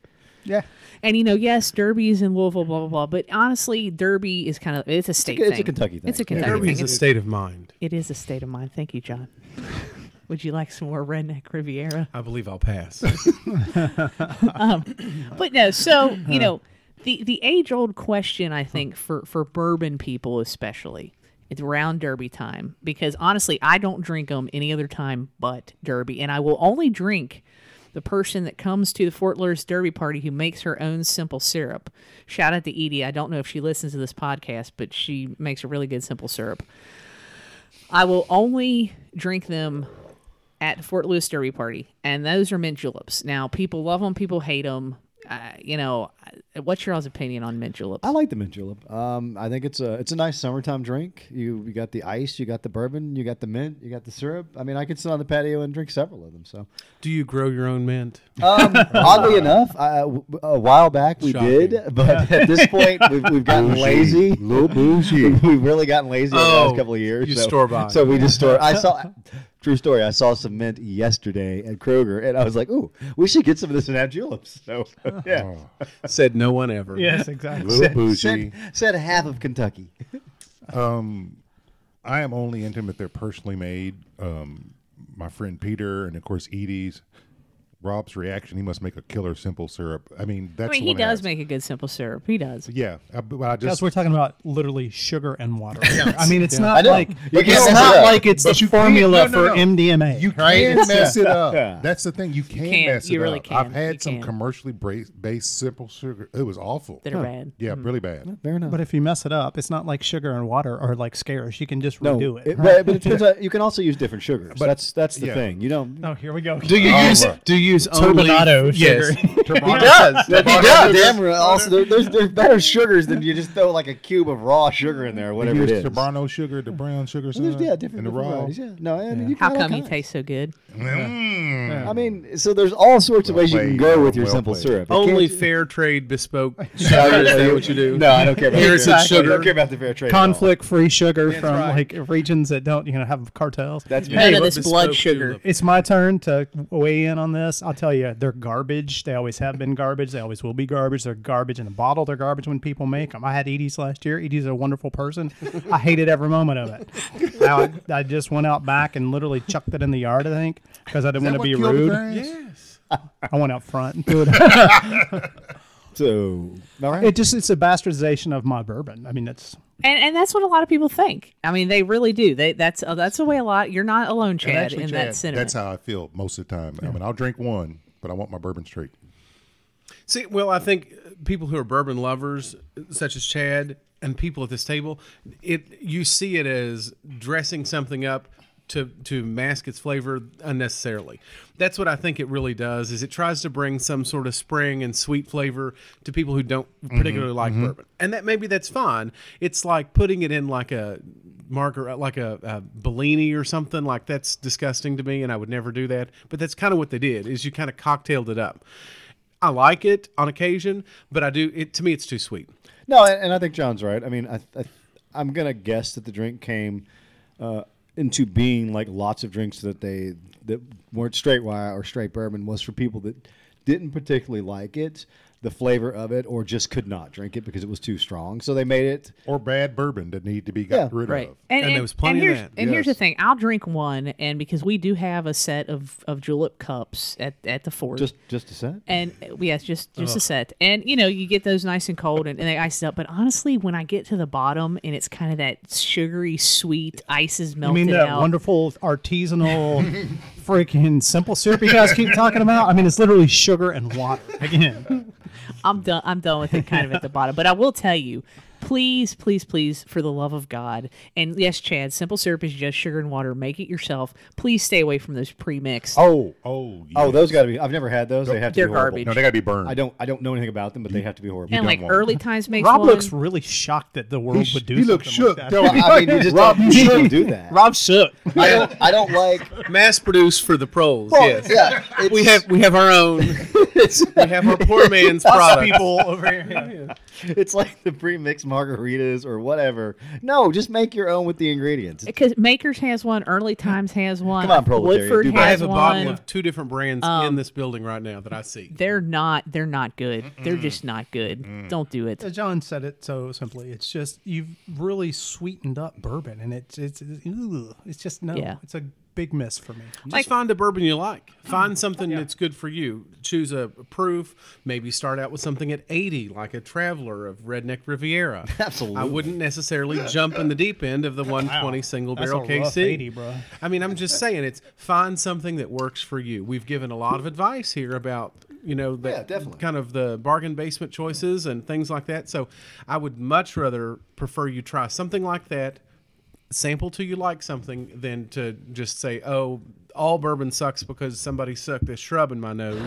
Speaker 4: Yeah.
Speaker 1: And you know, yes, Derby is in Louisville, blah blah blah. But honestly, Derby is kind of it's a state.
Speaker 2: It's a
Speaker 1: thing.
Speaker 2: Kentucky thing.
Speaker 1: It's a
Speaker 2: Yeah.
Speaker 1: Kentucky
Speaker 5: Derby
Speaker 1: thing.
Speaker 5: is a
Speaker 1: It's-
Speaker 5: state of mind.
Speaker 1: It is a state of mind. Thank you, John. Would you like some more Redneck Riviera?
Speaker 5: I believe I'll pass.
Speaker 1: But no, so you know, the the age old question I think for for bourbon people especially, it's around Derby time because honestly, I don't drink them any other time but Derby, and I will only drink the person that comes to the Fort Lewis Derby party who makes her own simple syrup. Shout out to Edie. I don't know if she listens to this podcast, but she makes a really good simple syrup. I will only drink them at the Fort Lewis Derby party, and those are mint juleps. Now, people love them, people hate them. Uh, you know, what's your all's opinion on mint juleps?
Speaker 2: I like the mint julep. Um, I think it's a it's a nice summertime drink. You you got the ice, you got the bourbon, you got the mint, you got the syrup. I mean, I could sit on the patio and drink several of them. So,
Speaker 5: Do you grow your own mint?
Speaker 2: um, oddly enough, I, w- a while back we
Speaker 5: Shocking.
Speaker 2: did, but at this point we've, we've gotten lazy.
Speaker 3: Little bougie.
Speaker 2: We've really gotten lazy over the
Speaker 5: Oh,
Speaker 2: last couple of years.
Speaker 5: you
Speaker 2: so,
Speaker 5: store-bought.
Speaker 2: So we just store. I saw. True story. I saw some mint yesterday at Kroger, and I was like, "Ooh, we should get some of this and have juleps." So, yeah,
Speaker 3: Oh,
Speaker 5: Said no one ever.
Speaker 4: Yes, exactly.
Speaker 3: little bougie.
Speaker 2: said, said half of Kentucky.
Speaker 3: Um, I am only into them if they're personally made. Um, my friend Peter, and of course Edie's. Rob's reaction, he must make a killer simple syrup. I mean, that's
Speaker 1: I mean,
Speaker 3: the
Speaker 1: he
Speaker 3: one I
Speaker 1: does
Speaker 3: asked.
Speaker 1: make a good simple syrup. He does.
Speaker 3: Yeah, I, but I
Speaker 4: Guys,
Speaker 3: just
Speaker 4: we're talking about literally sugar and water. I mean, it's
Speaker 2: I
Speaker 4: not
Speaker 2: know.
Speaker 4: like
Speaker 2: You can't
Speaker 4: it's
Speaker 2: mess
Speaker 4: not
Speaker 2: it up.
Speaker 4: like it's
Speaker 3: But
Speaker 4: the
Speaker 3: you can't-
Speaker 4: formula
Speaker 3: no, no,
Speaker 4: for
Speaker 3: no.
Speaker 4: M D M A.
Speaker 3: You
Speaker 4: right?
Speaker 3: can't mess it up.
Speaker 2: Yeah.
Speaker 3: That's the thing. You can't
Speaker 1: can't.
Speaker 3: mess it
Speaker 1: You really
Speaker 3: up.
Speaker 1: can't.
Speaker 3: I've had
Speaker 1: You
Speaker 3: some
Speaker 1: can't.
Speaker 3: commercially bra- based simple sugar. It was awful.
Speaker 1: That are bad.
Speaker 3: Yeah, really bad.
Speaker 2: Fair enough.
Speaker 4: But if you mess it up, it's not like sugar and water are like scarce. You can just
Speaker 2: no,
Speaker 4: redo it.
Speaker 2: it-
Speaker 4: right?
Speaker 2: but, but it turns out you can also use different sugars.
Speaker 3: But-
Speaker 2: that's that's the
Speaker 3: yeah.
Speaker 2: thing. You don't.
Speaker 4: Oh, here we go.
Speaker 5: Do you
Speaker 3: Oh,
Speaker 5: use
Speaker 3: right.
Speaker 5: do you use only
Speaker 4: Turbinado
Speaker 5: yes.
Speaker 4: sugar.
Speaker 2: He does. he does. Damn right. Also, there, there's there's better sugars than you just throw like a cube of raw sugar in there, or
Speaker 3: You
Speaker 2: whatever it
Speaker 3: use
Speaker 2: is.
Speaker 3: Tabarno sugar, the brown sugar,
Speaker 2: There's,
Speaker 3: son,
Speaker 2: yeah, different,
Speaker 3: and the
Speaker 2: different
Speaker 3: raw.
Speaker 2: varieties. Yeah. No, I mean, you
Speaker 1: How
Speaker 2: can
Speaker 1: come
Speaker 2: all
Speaker 1: you
Speaker 2: kinds.
Speaker 1: taste so good?
Speaker 3: Mm.
Speaker 2: I mean, so there's all sorts of
Speaker 3: Well
Speaker 2: ways you can
Speaker 3: played,
Speaker 2: go
Speaker 3: well
Speaker 2: with your simple
Speaker 3: played.
Speaker 2: syrup. It
Speaker 5: Only
Speaker 2: can't-
Speaker 5: fair trade bespoke
Speaker 2: No,
Speaker 5: sugar. Is that what you do?
Speaker 2: No, I don't care about
Speaker 5: Heritage
Speaker 2: the fair-
Speaker 5: sugar.
Speaker 2: I don't care about the fair trade. at all.
Speaker 4: Conflict-free sugar from
Speaker 5: right.
Speaker 4: like regions that don't, you know, have cartels.
Speaker 2: That's
Speaker 5: Yeah.
Speaker 2: me.
Speaker 1: None
Speaker 5: Hey,
Speaker 1: of
Speaker 5: what
Speaker 1: this blood
Speaker 5: bespoke
Speaker 1: sugar.
Speaker 5: julep?
Speaker 4: It's my turn to weigh in on this. I'll tell you, they're garbage. They always have been garbage. They always will be garbage. They're garbage in the bottle. They're garbage when people make them. I had Edie's last year. Edie's a wonderful person. I hated every moment of it. I, I just went out back and literally chucked it in the yard, I think, because I didn't
Speaker 3: Is
Speaker 4: want
Speaker 3: that
Speaker 4: to be
Speaker 3: what killed the
Speaker 4: rude.
Speaker 3: grass?
Speaker 5: Yes.
Speaker 4: I went out front and threw it.
Speaker 2: So, all right.
Speaker 4: It just it's a bastardization of my bourbon. I mean, it's
Speaker 1: And and that's what a lot of people think. I mean, they really do. They that's uh, that's the way a lot. You're not alone,
Speaker 3: And
Speaker 1: Chad,
Speaker 3: actually,
Speaker 1: in
Speaker 3: Chad,
Speaker 1: that sentiment.
Speaker 3: that's how I feel most of the time. I mean, I'll drink one, but I want my bourbon straight.
Speaker 5: See, well, I think people who are bourbon lovers, such as Chad, and people at this table, it you see it as dressing something up to to mask its flavor unnecessarily. That's what I think it really does. Is it tries to bring some sort of spring and sweet flavor to people who don't particularly like bourbon, and that maybe that's fine. It's like putting it in like a margar like a, a Bellini or something. Like that's disgusting to me, and I would never do that. But that's kind of what they did. Is you kind of cocktailed it up. I like it on occasion, but I do it to me. It's too sweet.
Speaker 2: No, and, and I think John's right. I mean, I, I, I'm gonna guess that the drink came uh, into being like lots of drinks that they that weren't straight wine or straight bourbon was for people that didn't particularly like it, the flavor of it, or just could not drink it because it was too strong. So they made it.
Speaker 3: Or bad bourbon that need to be got
Speaker 2: Yeah,
Speaker 3: rid
Speaker 1: Right.
Speaker 3: of.
Speaker 5: And there was plenty of
Speaker 1: here's,
Speaker 5: that.
Speaker 1: And here's the
Speaker 3: Yes.
Speaker 1: thing. I'll drink one, and because we do have a set of, of julep cups at, at the fort.
Speaker 2: Just just a set.
Speaker 1: and uh, yes, just just a set. And, you know, you get those nice and cold, and, and they ice it up. But honestly, when I get to the bottom, and it's kind of that sugary, sweet, ice is
Speaker 4: I
Speaker 1: melted
Speaker 4: mean that
Speaker 1: out.
Speaker 4: wonderful artisanal freaking simple syrup you guys keep talking about. I mean, it's literally sugar and water again.
Speaker 1: I'm done. I'm done with it kind of at the bottom. But I will tell you, please, please, please, for the love of God, and yes, Chad, simple syrup is just sugar and water. Make it yourself. Please stay away from those pre-mixed.
Speaker 3: Oh, oh,
Speaker 2: Oh,
Speaker 3: yes.
Speaker 2: those got to be. I've never had those. They have to
Speaker 1: They're
Speaker 2: be horrible.
Speaker 1: garbage.
Speaker 3: No, they got to be burned.
Speaker 2: I don't. I don't know anything about them, but they have to be horrible.
Speaker 1: and
Speaker 3: don't
Speaker 1: like
Speaker 3: want
Speaker 1: early times makes
Speaker 4: Rob
Speaker 1: one.
Speaker 4: looks really shocked that the world
Speaker 3: He,
Speaker 4: would do
Speaker 3: he
Speaker 4: something
Speaker 3: looks shook.
Speaker 4: like that.
Speaker 3: Don't he?
Speaker 2: I mean, you just
Speaker 3: Rob,
Speaker 2: don't, you don't do that.
Speaker 4: Rob shook.
Speaker 2: I don't. I don't like.
Speaker 5: Mass produced for the pros.
Speaker 2: Well,
Speaker 5: yes.
Speaker 2: yeah,
Speaker 5: We
Speaker 2: it's-
Speaker 5: have we have our own. we have our poor man's
Speaker 4: Us
Speaker 5: product.
Speaker 4: people over here.
Speaker 2: It's like the pre-mixed margaritas or whatever. No, just make your own with the ingredients.
Speaker 1: Because Makers has one, Early Times has one,
Speaker 2: Come on, proletariat,
Speaker 1: Woodford
Speaker 2: do
Speaker 1: has
Speaker 2: better.
Speaker 5: I have a
Speaker 1: one.
Speaker 5: bottle of two different brands
Speaker 1: Um,
Speaker 5: in this building right now that I see.
Speaker 1: They're not. They're not good. They're just not good. Don't do it.
Speaker 4: As John said it so simply. It's just you've really sweetened up bourbon, and it's it's it's, ugh, it's just no.
Speaker 1: Yeah.
Speaker 4: It's a big miss for me.
Speaker 5: Just find a bourbon you like. Find something that's good for you. Choose a proof. Maybe start out with something at eighty, like a Traveler of Redneck Riviera.
Speaker 2: Absolutely.
Speaker 5: I wouldn't necessarily jump in the deep end of the one twenty single
Speaker 4: That's
Speaker 5: barrel
Speaker 4: a
Speaker 5: K
Speaker 4: rough
Speaker 5: C.
Speaker 4: eighty, bro.
Speaker 5: I mean, I'm just saying, it's find something that works for you. We've given a lot of advice here about, you know, the
Speaker 2: Yeah, definitely.
Speaker 5: kind of the bargain basement choices and things like that. So I would much rather prefer you try something like that, sample till you like something, than to just say, oh, all bourbon sucks because somebody sucked a shrub in my nose.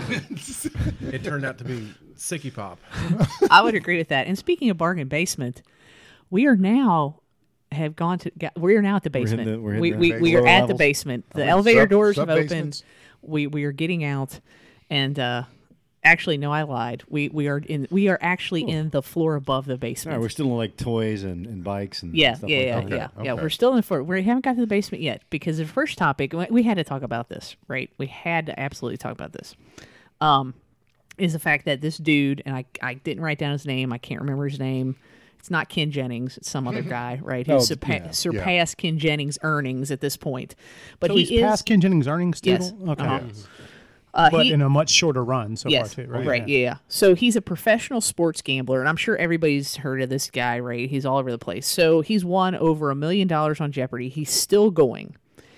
Speaker 5: It turned out to be Sicky Pop.
Speaker 1: I would agree with that. And speaking of bargain basement, we are now have gone to. got- We are now at the
Speaker 2: in
Speaker 1: basement.
Speaker 2: the- we're in
Speaker 1: we
Speaker 2: the
Speaker 1: we, we are
Speaker 2: lower
Speaker 1: at the
Speaker 2: levels.
Speaker 1: basement. The
Speaker 3: Okay.
Speaker 1: elevator
Speaker 3: Sub-
Speaker 1: doors have opened.
Speaker 3: sub-basements?
Speaker 1: We we are getting out, and uh, actually, no, I lied. We we are in. We are actually in the floor above the
Speaker 2: All
Speaker 1: basement.
Speaker 2: right, we're still in like toys and, and bikes and
Speaker 1: Yeah,
Speaker 2: stuff
Speaker 1: yeah,
Speaker 2: like
Speaker 1: yeah,
Speaker 2: that.
Speaker 1: yeah, yeah.
Speaker 3: okay.
Speaker 1: We're still in the floor. We haven't got to the basement yet because the first topic we- we had to talk about this, right? We had to absolutely talk about this. Um, is the fact that this dude, and I I didn't write down his name. I can't remember his name. It's not Ken Jennings. It's some other guy, right? Who
Speaker 2: Oh,
Speaker 1: surpa-
Speaker 2: yeah.
Speaker 1: surpassed Ken Jennings' earnings at this point. But
Speaker 4: So
Speaker 1: he
Speaker 4: he's
Speaker 1: is
Speaker 4: past Ken Jennings' earnings still?
Speaker 1: Yes.
Speaker 4: Okay.
Speaker 1: Uh-huh. uh,
Speaker 4: But
Speaker 1: he-
Speaker 4: in a much shorter run so
Speaker 1: Yes,
Speaker 4: far, too, right?
Speaker 1: right, yeah. So he's a professional sports gambler, and I'm sure everybody's heard of this guy, right? He's all over the place. So he's won over a million dollars on Jeopardy. He's still going.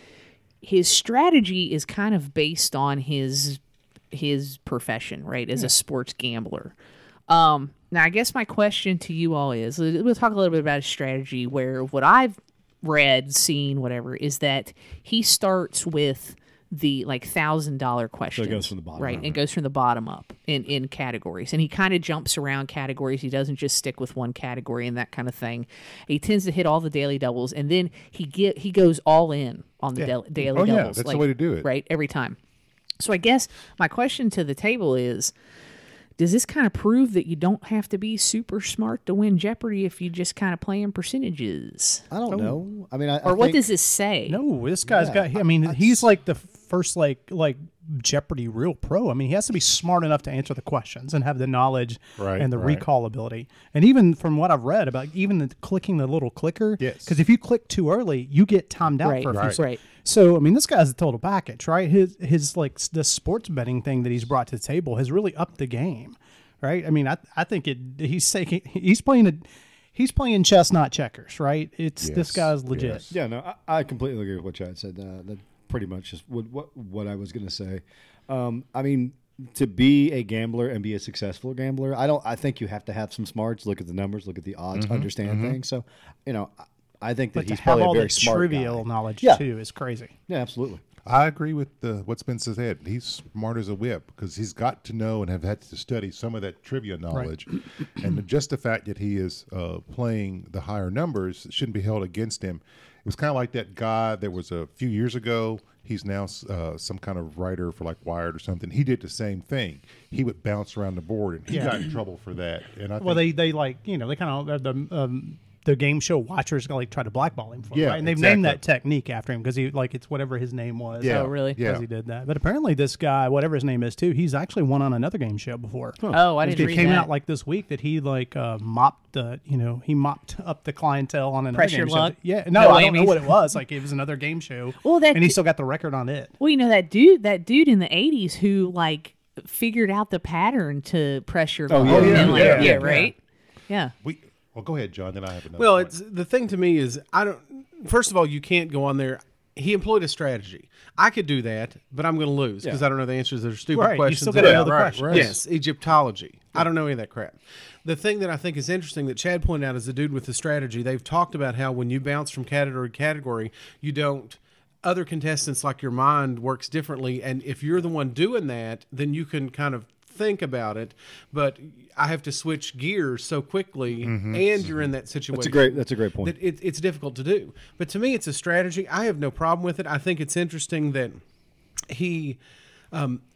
Speaker 1: His strategy is kind of based on his his profession, right, as a sports gambler. Um, now, I guess my question to you all is, we'll talk a little bit about his strategy, where what I've read, seen, whatever, is that he starts with the like thousand dollar questions.
Speaker 2: goes from the bottom
Speaker 1: right,
Speaker 2: up.
Speaker 1: and goes from the bottom up in in categories, and he kind of jumps around categories. He doesn't just stick with one category and that kind of thing. He tends to hit all the daily doubles, and then he get he goes all in on the del- daily
Speaker 3: Oh, yeah,
Speaker 1: doubles.
Speaker 3: that's the
Speaker 1: like,
Speaker 3: way to do it.
Speaker 1: right, every time. So I guess my question to the table is, does this kind of prove that you don't have to be super smart to win Jeopardy if you just kind of play in percentages?
Speaker 2: I don't know. I mean, I,
Speaker 1: Or
Speaker 2: I
Speaker 1: what
Speaker 2: think,
Speaker 1: does this say?
Speaker 4: No, this guy's
Speaker 2: Yeah,
Speaker 4: got. I mean, he's like the first like like Jeopardy real pro. I mean, he has to be smart enough to answer the questions and have the knowledge
Speaker 3: Right,
Speaker 4: and the
Speaker 3: right.
Speaker 4: recall ability. And even from what I've read about even the clicking the little clicker,
Speaker 3: Yes.
Speaker 4: because if you click too early, you get timed out
Speaker 1: Right,
Speaker 4: for a few
Speaker 1: right,
Speaker 4: seconds.
Speaker 1: right.
Speaker 4: So I mean, this guy's a total package, right? His his like s- the sports betting thing that he's brought to the table has really upped the game, right? I mean, I I think it he's taking he's playing a he's playing chess, not checkers, right? It's this
Speaker 3: Yes,
Speaker 4: guy's legit.
Speaker 3: yes.
Speaker 2: Yeah, no, I, I completely agree with what Chad said. Uh, that pretty much is what what, what I was going to say. Um, I mean, to be a gambler and be a successful gambler, I don't. I think you have to have some smarts. Look at the numbers. Look at the odds. Understand things. So, you know, I, I think that
Speaker 4: But to
Speaker 2: he's
Speaker 4: have
Speaker 2: probably
Speaker 4: all
Speaker 2: a very
Speaker 4: that
Speaker 2: smart
Speaker 4: trivial
Speaker 2: guy.
Speaker 4: knowledge
Speaker 2: Yeah.
Speaker 4: too is crazy.
Speaker 2: Yeah, absolutely.
Speaker 3: I agree with uh, what Spencer said. He's smart as a whip because he's got to know and have had to study some of that trivia knowledge. And just the fact that he is uh, playing the higher numbers shouldn't be held against him. It was kind of like that guy that was a few years ago. He's now uh, some kind of writer for like Wired or something. He did the same thing. He would bounce around the board, and he
Speaker 4: Yeah.
Speaker 3: got in trouble for that. And I
Speaker 4: Well,
Speaker 3: think,
Speaker 4: they they like you know they kind of the um, the game show watchers like try to blackball him for it,
Speaker 3: Yeah,
Speaker 4: right? And they've named that
Speaker 3: exactly.
Speaker 4: technique after him because he like it's whatever his name was.
Speaker 3: yeah,
Speaker 1: Oh, really?
Speaker 3: Yeah,
Speaker 4: Because he did that. But apparently, this guy, whatever his name is, too, he's actually won on another game show before.
Speaker 1: Oh, I
Speaker 4: It
Speaker 1: didn't read
Speaker 4: came
Speaker 1: that.
Speaker 4: out like this week that he like uh, mopped the, you know, he mopped up the clientele on another
Speaker 1: Press
Speaker 4: game
Speaker 1: Your
Speaker 4: show.
Speaker 1: Luck?
Speaker 4: Yeah, no,
Speaker 1: No
Speaker 4: I don't know
Speaker 1: Amy's?
Speaker 4: what it was. Like it was another game show.
Speaker 1: Well, that
Speaker 4: and he
Speaker 1: d-
Speaker 4: still got the record on it.
Speaker 1: Well, you know that dude, that dude in the eighties who like figured out the pattern to pressure.
Speaker 2: Oh,
Speaker 1: luck
Speaker 2: yeah,
Speaker 1: and,
Speaker 2: yeah,
Speaker 1: like,
Speaker 3: yeah,
Speaker 1: yeah,
Speaker 3: yeah.
Speaker 1: right. Yeah.
Speaker 3: we. Well, go ahead, John. Then I have another.
Speaker 5: Well,
Speaker 3: point.
Speaker 5: it's the thing to me is I don't. First of all, you can't go on there. He employed a strategy. I could do that, but I'm going to lose because
Speaker 2: Yeah.
Speaker 5: I don't know the answers to their stupid
Speaker 4: Right, you
Speaker 5: questions.
Speaker 4: still gotta
Speaker 5: about-
Speaker 4: know the
Speaker 3: right,
Speaker 4: question.
Speaker 3: right.
Speaker 5: Yes, Egyptology. I don't know any of that crap. The thing that I think is interesting that Chad pointed out is the dude with the strategy. They've talked about how when you bounce from category to category, you don't. Other contestants, like your mind, works differently, and if you're the one doing that, then you can kind of think about it. But I have to switch gears so quickly, and you're in that situation.
Speaker 2: That's a great. That's a great point.
Speaker 5: That it, it's difficult to do. But to me, it's a strategy. I have no problem with it. I think it's interesting that he, um,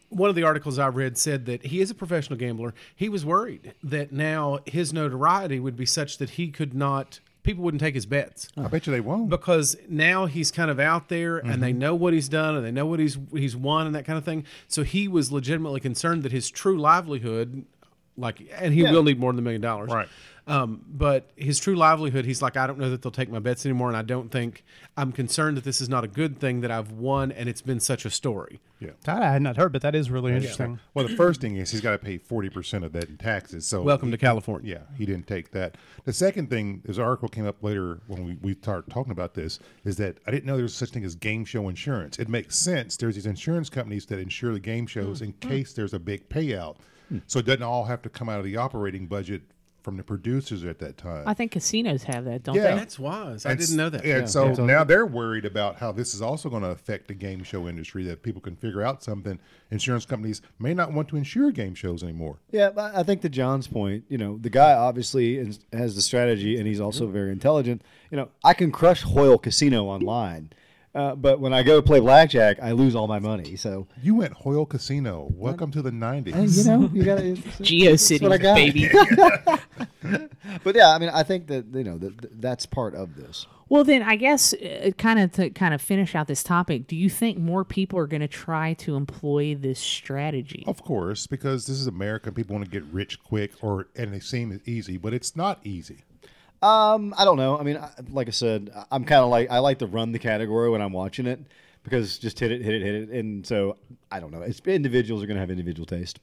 Speaker 5: one of the articles I read said that he is a professional gambler. He was worried that now his notoriety would be such that he could not, people wouldn't take his bets.
Speaker 3: I bet you they won't.
Speaker 5: Because now he's kind of out there and they know what he's done and they know what he's he's won and that kind of thing. So he was legitimately concerned that his true livelihood, like, and he
Speaker 2: Yeah.
Speaker 5: will need more than a million dollars.
Speaker 3: Right.
Speaker 5: Um, but his true livelihood, he's like, I don't know that they'll take my bets anymore. And I don't think, I'm concerned that this is not a good thing that I've won and it's been such a story.
Speaker 3: Yeah.
Speaker 4: That I had not heard, but that is really interesting.
Speaker 3: Well, the first thing is he's got to pay forty percent of that in taxes. So
Speaker 5: Welcome
Speaker 3: he-
Speaker 5: to California.
Speaker 3: Yeah, he didn't take that. The second thing, this article came up later when we, we started talking about this, is that I didn't know there was such thing as game show insurance. It makes sense. There's these insurance companies that insure the game shows in case there's a big payout. So it doesn't all have to come out of the operating budget from the producers at that time.
Speaker 1: I think casinos have that, don't
Speaker 3: Yeah.
Speaker 1: they?
Speaker 5: That's wise. I
Speaker 3: And
Speaker 5: didn't know that.
Speaker 3: And
Speaker 2: Yeah.
Speaker 3: so
Speaker 2: Yeah.
Speaker 3: now they're worried about how this is also going to affect the game show industry, that people can figure out something. Insurance companies may not want to insure game shows anymore.
Speaker 2: Yeah, but I think to John's point, you know, the guy obviously is, has the strategy, and he's also very intelligent. You know, I can crush Hoyle Casino online, uh, but when I go play blackjack, I lose all my money. So,
Speaker 3: You went Hoyle Casino. Welcome to the nineties.
Speaker 2: and, you know, you got to
Speaker 1: GeoCities,
Speaker 2: what I got.
Speaker 1: baby.
Speaker 2: But yeah, I mean, I think that you know that that's part of this.
Speaker 1: Well, then I guess uh, kind of to kind of finish out this topic, do you think more people are going to try to employ this strategy?
Speaker 3: Of course, because this is America. People want to get rich quick, or and they seem easy, but it's not easy.
Speaker 2: Um, I don't know. I mean, I, like I said, I- I'm kind of like I like to run the category when I'm watching it because just hit it, hit it, hit it, and so I don't know. It's individuals are going to have individual taste.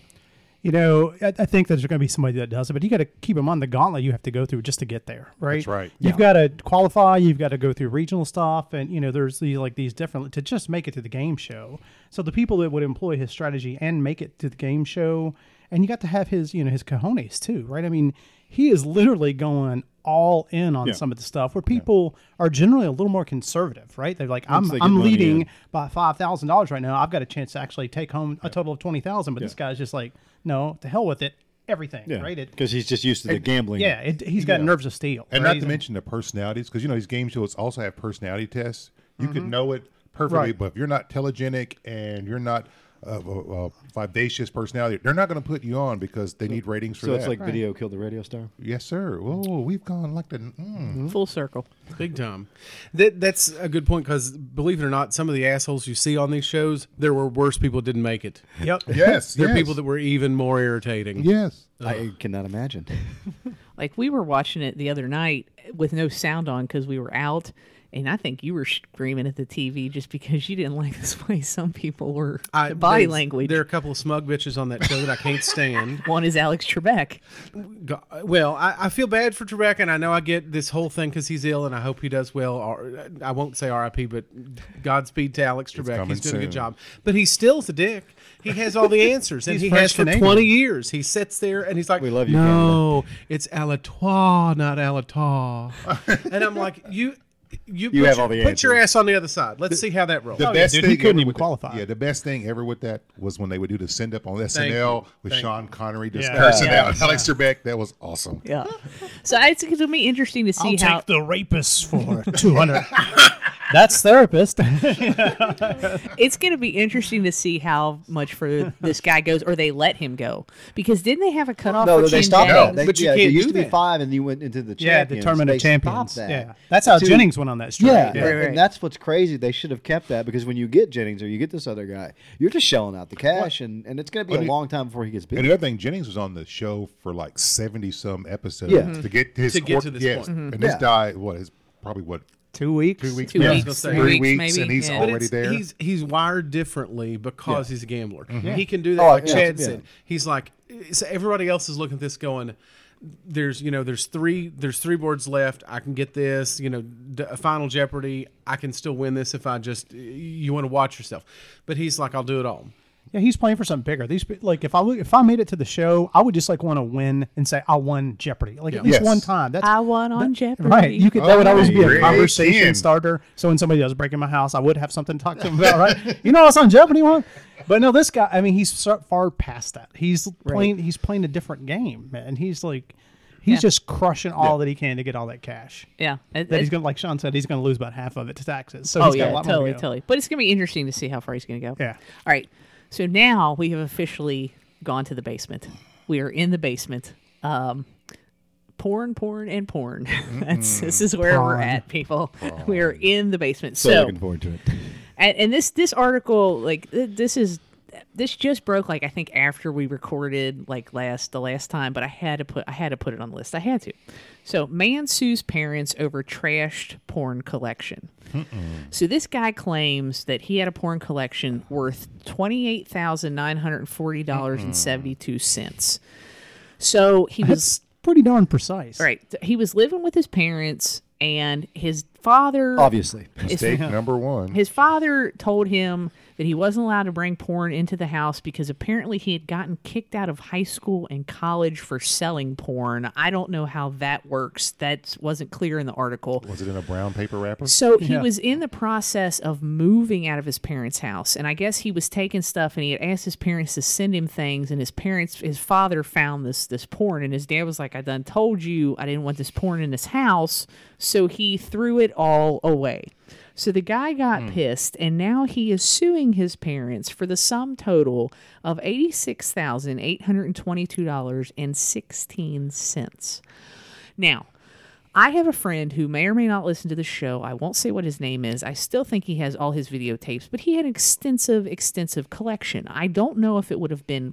Speaker 4: You know, I, I think there's going to be somebody that does it, but you got to keep in mind the gauntlet you have to go through just to get there, right?
Speaker 3: That's right.
Speaker 4: You've got to qualify. You've got to go through regional stuff, and you know, there's these like these different to just make it to the game show. So the people that would employ his strategy and make it to the game show, and you got to have his, you know, his cojones too, right? I mean, he is literally going all in on
Speaker 2: Yeah.
Speaker 4: some of the stuff where people are generally a little more conservative, right? They're like,
Speaker 2: Once
Speaker 4: I'm,
Speaker 2: they get
Speaker 4: I'm
Speaker 2: money
Speaker 4: leading
Speaker 2: in.
Speaker 4: by five thousand dollars right now. I've got a chance to actually take home a total of twenty thousand. But this guy's just like, no, to hell with it, everything,
Speaker 2: Yeah,
Speaker 4: right? It,
Speaker 2: because he's just used to the gambling.
Speaker 4: yeah, it, he's got nerves of steel,
Speaker 3: And
Speaker 4: right?
Speaker 3: not to mention the personalities, because you know these game shows also have personality tests. You could know it perfectly,
Speaker 4: Right.
Speaker 3: but if you're not telegenic and you're not a, a, a vivacious personality, they're not going to put you on because they need ratings for
Speaker 2: So
Speaker 3: that.
Speaker 2: it's like video killed the radio star.
Speaker 3: yes, sir. Whoa, we've gone like the. Mm.
Speaker 1: Full circle.
Speaker 5: Big time. That that's a good point because believe it or not, some of the assholes you see on these shows, there were worse people who didn't make it.
Speaker 4: Yep.
Speaker 3: Yes,
Speaker 5: There are
Speaker 3: yes.
Speaker 5: people that were even more irritating.
Speaker 3: Yes.
Speaker 2: I cannot imagine.
Speaker 1: Like we were watching it the other night with no sound on because we were out, and I think you were screaming at the T V just because you didn't like this way some people were.
Speaker 5: I-
Speaker 1: the body
Speaker 5: there's-
Speaker 1: language.
Speaker 5: There are a couple of smug bitches on that show that I can't stand.
Speaker 1: One is Alex Trebek.
Speaker 5: Go- Well, I, I feel bad for Trebek, and I know I get this whole thing because he's ill, and I hope he does well. Or, I won't say R I P, but Godspeed to Alex Trebek.
Speaker 3: coming
Speaker 5: He's doing a
Speaker 3: soon.
Speaker 5: good job. But he's still the dick. He has all the answers, and
Speaker 4: He's
Speaker 5: he
Speaker 4: French
Speaker 5: has for
Speaker 4: Canadian.
Speaker 5: twenty years. He sits there, and he's like,
Speaker 2: We love you,
Speaker 5: No, it's Alatois, not Alatois. And I'm like, you... You,
Speaker 2: You
Speaker 5: put
Speaker 2: have
Speaker 5: your,
Speaker 2: all the
Speaker 5: put your
Speaker 2: answers.
Speaker 5: ass on the other side. Let's see how that rolls.
Speaker 3: The
Speaker 4: Oh, yeah,
Speaker 3: best
Speaker 4: dude, he
Speaker 3: thing
Speaker 4: couldn't
Speaker 3: ever
Speaker 4: even
Speaker 3: with that-
Speaker 4: qualify.
Speaker 3: yeah, the best thing ever with that was when they would do the send up on S N
Speaker 5: Thank
Speaker 3: L
Speaker 5: you.
Speaker 3: with
Speaker 5: Thank
Speaker 3: Sean Connery just
Speaker 4: Yeah.
Speaker 3: cursing
Speaker 1: Yeah.
Speaker 3: out Alex Trebek. That was awesome.
Speaker 1: Yeah. So it's going to be interesting to see
Speaker 4: I'll
Speaker 1: how
Speaker 4: take the rapists for two hundred. That's therapist.
Speaker 1: it's going to be interesting to see how much for this guy goes, or they let him go, because didn't they have a cutoff?
Speaker 2: No,
Speaker 1: for
Speaker 2: they
Speaker 1: ten
Speaker 2: stopped
Speaker 1: days?
Speaker 2: that. They,
Speaker 5: But you
Speaker 2: yeah,
Speaker 5: can't
Speaker 2: it used
Speaker 5: do
Speaker 2: to be
Speaker 5: that.
Speaker 2: five, and you went into the
Speaker 4: yeah,
Speaker 2: champions.
Speaker 4: the tournament
Speaker 2: They
Speaker 4: of champions.
Speaker 2: stopped that.
Speaker 4: Yeah, that's how
Speaker 2: To-
Speaker 4: Jennings went on that streak.
Speaker 2: Yeah,
Speaker 1: Yeah.
Speaker 2: and,
Speaker 1: Right.
Speaker 2: and that's what's crazy. They should have kept that because when you get Jennings or you get this other guy, you're just shelling out the cash, and, and it's going to be
Speaker 3: But
Speaker 2: a
Speaker 3: it-
Speaker 2: long time before he gets
Speaker 3: And
Speaker 2: big.
Speaker 3: the other thing, Jennings was on the show for like seventy some episodes
Speaker 2: Yeah.
Speaker 3: to get his
Speaker 5: To get
Speaker 3: court-
Speaker 5: to this
Speaker 3: yes.
Speaker 5: point.
Speaker 3: And this
Speaker 2: Yeah.
Speaker 3: guy, what is probably what
Speaker 4: Two weeks.
Speaker 3: two weeks,
Speaker 1: Two
Speaker 3: maybe?
Speaker 1: weeks,
Speaker 5: I was gonna
Speaker 1: three
Speaker 5: say.
Speaker 3: three
Speaker 1: weeks,
Speaker 3: weeks,
Speaker 1: maybe.
Speaker 3: and he's
Speaker 1: Yeah.
Speaker 5: But
Speaker 3: already
Speaker 5: it's-
Speaker 3: there.
Speaker 5: He's he's wired differently because he's a gambler.
Speaker 3: Mm-hmm.
Speaker 5: He can do that.
Speaker 2: Oh,
Speaker 5: like
Speaker 2: yeah,
Speaker 5: Chad
Speaker 2: yeah.
Speaker 5: said, he's like so everybody else is looking at this going. There's you know there's three there's three boards left. I can get this. You know, d- Final Jeopardy. I can still win this if I just. You want to watch yourself, but he's like, I'll do it all.
Speaker 4: Yeah, he's playing for something bigger. These pe- like if I look- if I made it to the show, I would just like want to win and say I won Jeopardy, like at least
Speaker 3: Yes.
Speaker 4: one time. That's
Speaker 1: I won on
Speaker 4: that-
Speaker 1: Jeopardy.
Speaker 4: Right, you could. That would
Speaker 3: Oh,
Speaker 4: always be a
Speaker 3: great.
Speaker 4: conversation
Speaker 3: Ten.
Speaker 4: starter. So when somebody does break in my house, I would have something to talk to him about. Right? You know, I was on Jeopardy one. But no, this guy. I mean, he's so far past that. He's playing. He's playing a different game, man. He's like, he's
Speaker 1: Yeah.
Speaker 4: just crushing all that he can to get all that cash.
Speaker 1: Yeah. It-
Speaker 4: That
Speaker 1: it-
Speaker 4: he's gonna, like Sean said, he's gonna lose about half of it to taxes. So
Speaker 1: oh
Speaker 4: he's got a
Speaker 1: yeah,
Speaker 4: lot more
Speaker 1: totally,
Speaker 4: to go.
Speaker 1: totally. But it's gonna be interesting to see how far he's gonna go.
Speaker 4: Yeah.
Speaker 1: All right. So now we have officially gone to the basement. We are in the basement. Um, porn, porn, and porn. That's this is where we're
Speaker 4: Porn.
Speaker 1: at, people. We are in the basement.
Speaker 2: So,
Speaker 1: So,
Speaker 2: looking forward to it.
Speaker 1: and, and this this article, like th- this is this just broke like I think after we recorded like last the last time, but I had to put I had to put it on the list. I had to. So man sues parents over trashed porn collection. So this guy claims that he had a porn collection worth twenty-eight thousand nine hundred forty dollars and seventy-two cents. So he was
Speaker 4: That's pretty darn precise.
Speaker 1: right. He was living with his parents, and his father
Speaker 2: Obviously.
Speaker 3: Mistake number one.
Speaker 1: his father told him that he wasn't allowed to bring porn into the house because apparently he had gotten kicked out of high school and college for selling porn. I don't know how that works. That wasn't clear in the article.
Speaker 3: Was it in a brown paper wrapper?
Speaker 1: So he
Speaker 4: Yeah.
Speaker 1: was in the process of moving out of his parents' house, and I guess he was taking stuff, and he had asked his parents to send him things, and his parents, his father found this this porn, and his dad was like, "I done told you I didn't want this porn in this house," so he threw it all away. So the guy got pissed, and now he is suing his parents for the sum total of eighty-six thousand eight hundred twenty-two dollars and sixteen cents. Now, I have a friend who may or may not listen to the show. I won't say what his name is. I still think he has all his videotapes, but he had an extensive, extensive collection. I don't know if it would have been,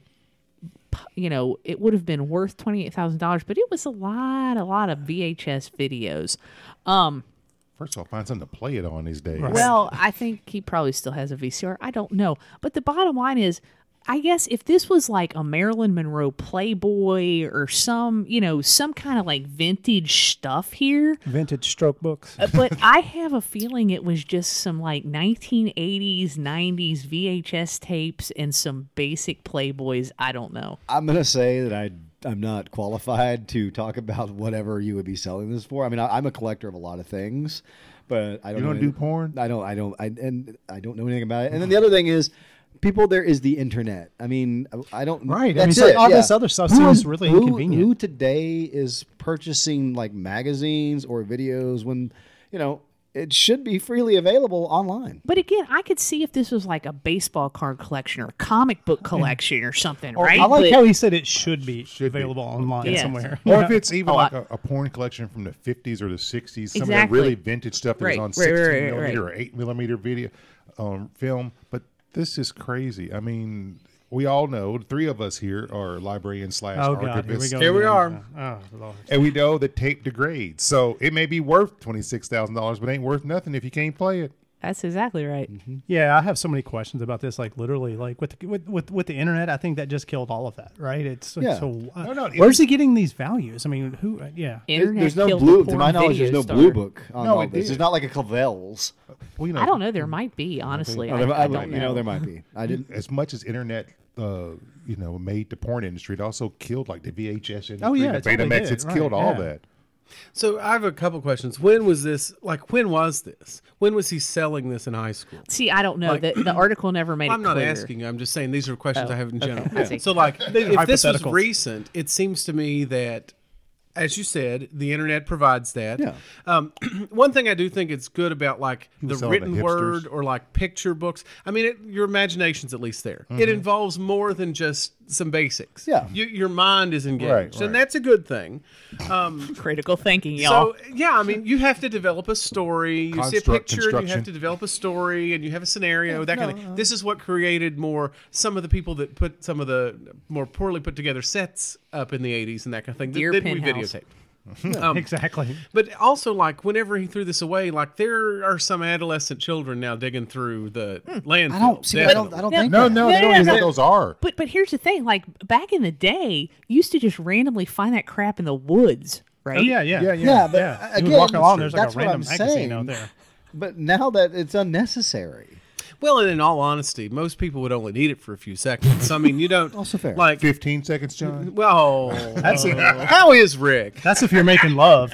Speaker 1: you know, it would have been worth twenty-eight thousand dollars, but it was a lot, a lot of V H S videos. Um,
Speaker 3: First of all, find something to play it on these days.
Speaker 1: well, I think he probably still has a V C R. I don't know. But the bottom line is, I guess if this was like a Marilyn Monroe Playboy or some, you know, some kind of like vintage stuff here,
Speaker 4: Vintage stroke books.
Speaker 1: uh, but I have a feeling it was just some like nineteen eighties, nineties V H S tapes and some basic Playboys. I don't know.
Speaker 2: I'm going to say that I, I'm not qualified to talk about whatever you would be selling this for. I mean, I, I'm a collector of a lot of things, but I don't
Speaker 3: You
Speaker 2: know
Speaker 3: don't
Speaker 2: any-
Speaker 3: do porn?
Speaker 2: I don't, I don't, I, and I don't know anything about it. And then the other thing is, people, there is the internet. I mean, I don't.
Speaker 4: Right. I mean,
Speaker 2: That's
Speaker 4: it's like
Speaker 2: it,
Speaker 4: all
Speaker 2: yeah.
Speaker 4: this other stuff
Speaker 2: Who
Speaker 4: seems
Speaker 2: is-
Speaker 4: really
Speaker 2: who-
Speaker 4: inconvenient.
Speaker 2: Who today is purchasing like magazines or videos when, you know, it should be freely available online?
Speaker 1: But again, I could see if this was like a baseball card collection or a comic book collection or something,
Speaker 4: Or-
Speaker 1: right?
Speaker 4: I like
Speaker 1: But-
Speaker 4: how he said it should be
Speaker 3: Should be.
Speaker 4: available online
Speaker 1: Yeah.
Speaker 4: somewhere.
Speaker 3: Or if it's even
Speaker 1: Oh,
Speaker 3: like
Speaker 1: I-
Speaker 3: a, a porn collection from the fifties or the sixties, some
Speaker 1: Exactly.
Speaker 3: of that really vintage stuff that
Speaker 1: Right,
Speaker 3: was on
Speaker 1: right, right,
Speaker 3: sixteen
Speaker 1: right,
Speaker 3: millimeter
Speaker 1: right.
Speaker 3: or eight millimeter video um, film. But this is crazy. I mean, we all know, the three of us here are librarians slash
Speaker 4: Oh God, here we
Speaker 3: archivists.
Speaker 4: go.
Speaker 5: Here we
Speaker 4: again.
Speaker 5: are.
Speaker 4: Oh, Lord.
Speaker 3: And we know that tape degrades. So it may be worth twenty-six thousand dollars, but ain't worth nothing if you can't play it.
Speaker 1: That's exactly right.
Speaker 4: Yeah, I have so many questions about this. Like literally, like with the, with, with with the internet, I think that just killed all of that. Right? It's
Speaker 2: Yeah.
Speaker 4: so. Uh,
Speaker 3: No, no, it-
Speaker 4: where's he getting these values? I mean, who? Uh, yeah.
Speaker 2: There-
Speaker 1: Internet
Speaker 2: there's no
Speaker 1: killed the
Speaker 2: blue. To
Speaker 1: porn
Speaker 2: my knowledge, there's
Speaker 1: video
Speaker 2: no
Speaker 1: star.
Speaker 2: blue book on
Speaker 3: No,
Speaker 2: all
Speaker 3: it
Speaker 2: this.
Speaker 3: did.
Speaker 2: It's not like a Clavell's.
Speaker 3: Well, you know,
Speaker 1: I don't know. There might be, honestly.
Speaker 2: Oh,
Speaker 1: I,
Speaker 2: there-
Speaker 1: I
Speaker 2: I-
Speaker 1: don't
Speaker 2: you know, there might be. I didn't.
Speaker 3: as much as internet, uh, you know, made the porn industry, it also killed like the V H S industry,
Speaker 4: Oh, yeah,
Speaker 3: the
Speaker 4: it totally
Speaker 3: Betamax.
Speaker 4: did,
Speaker 3: It's
Speaker 4: right,
Speaker 3: killed all
Speaker 4: yeah.
Speaker 3: that.
Speaker 5: So I have a couple questions. When was this? Like, when was this? When was he selling this in high school?
Speaker 1: See, I don't know.
Speaker 5: Like-
Speaker 1: the, the article never made
Speaker 5: I'm
Speaker 1: it
Speaker 5: not
Speaker 1: clear.
Speaker 5: asking you. I'm just saying these are questions
Speaker 1: Oh,
Speaker 5: I have in
Speaker 1: okay.
Speaker 5: general.
Speaker 1: I see.
Speaker 5: So, like, if this was
Speaker 4: Hypotheticals.
Speaker 5: recent, it seems to me that, as you said, the internet provides that.
Speaker 2: Yeah.
Speaker 5: Um, one thing I do think it's good about, like, the
Speaker 3: was selling to
Speaker 5: written word
Speaker 3: hipsters.
Speaker 5: or like picture books. I mean, it, your imagination's at least there.
Speaker 3: Mm-hmm.
Speaker 5: It involves more than just some basics.
Speaker 2: Yeah.
Speaker 5: You, your mind is engaged,
Speaker 3: Right, right.
Speaker 5: and that's a good thing.
Speaker 1: Critical thinking, y'all.
Speaker 5: So yeah, I mean, you have to develop a story. You see a
Speaker 3: Construct-
Speaker 5: picture, and you have
Speaker 3: construction.
Speaker 5: to develop a story, and you have a scenario. that kind of thing. This is what created more some of the people that put some of the more poorly put together sets up in the eighties and that kind of thing.
Speaker 1: Dear
Speaker 5: that we
Speaker 1: Penthouse.
Speaker 5: videotaped. Um,
Speaker 4: Exactly.
Speaker 5: But also, like, whenever he threw this away, like, there are some adolescent children now digging through the landfill.
Speaker 2: I don't see. I don't. I don't think
Speaker 3: No,
Speaker 2: that.
Speaker 3: no,
Speaker 1: No,
Speaker 3: they don't
Speaker 1: no,
Speaker 3: even know
Speaker 1: no.
Speaker 3: what those are.
Speaker 1: But but here's the thing: like back in the day, you used to just randomly find that crap in the woods, right?
Speaker 4: Oh yeah, yeah,
Speaker 3: Yeah, yeah.
Speaker 2: Yeah, but
Speaker 4: yeah.
Speaker 2: uh,
Speaker 4: You would
Speaker 2: again,
Speaker 4: walk along. There's like
Speaker 2: that's
Speaker 4: a
Speaker 2: what
Speaker 4: random
Speaker 2: I'm
Speaker 4: magazine
Speaker 2: saying.
Speaker 4: out there.
Speaker 2: But now that it's unnecessary.
Speaker 5: Well, and in all honesty, most people would only need it for a few seconds. I mean, you don't
Speaker 2: Also fair.
Speaker 5: like.
Speaker 3: Fifteen seconds, John.
Speaker 5: Well, that's how is Rick?
Speaker 4: That's if you're making love.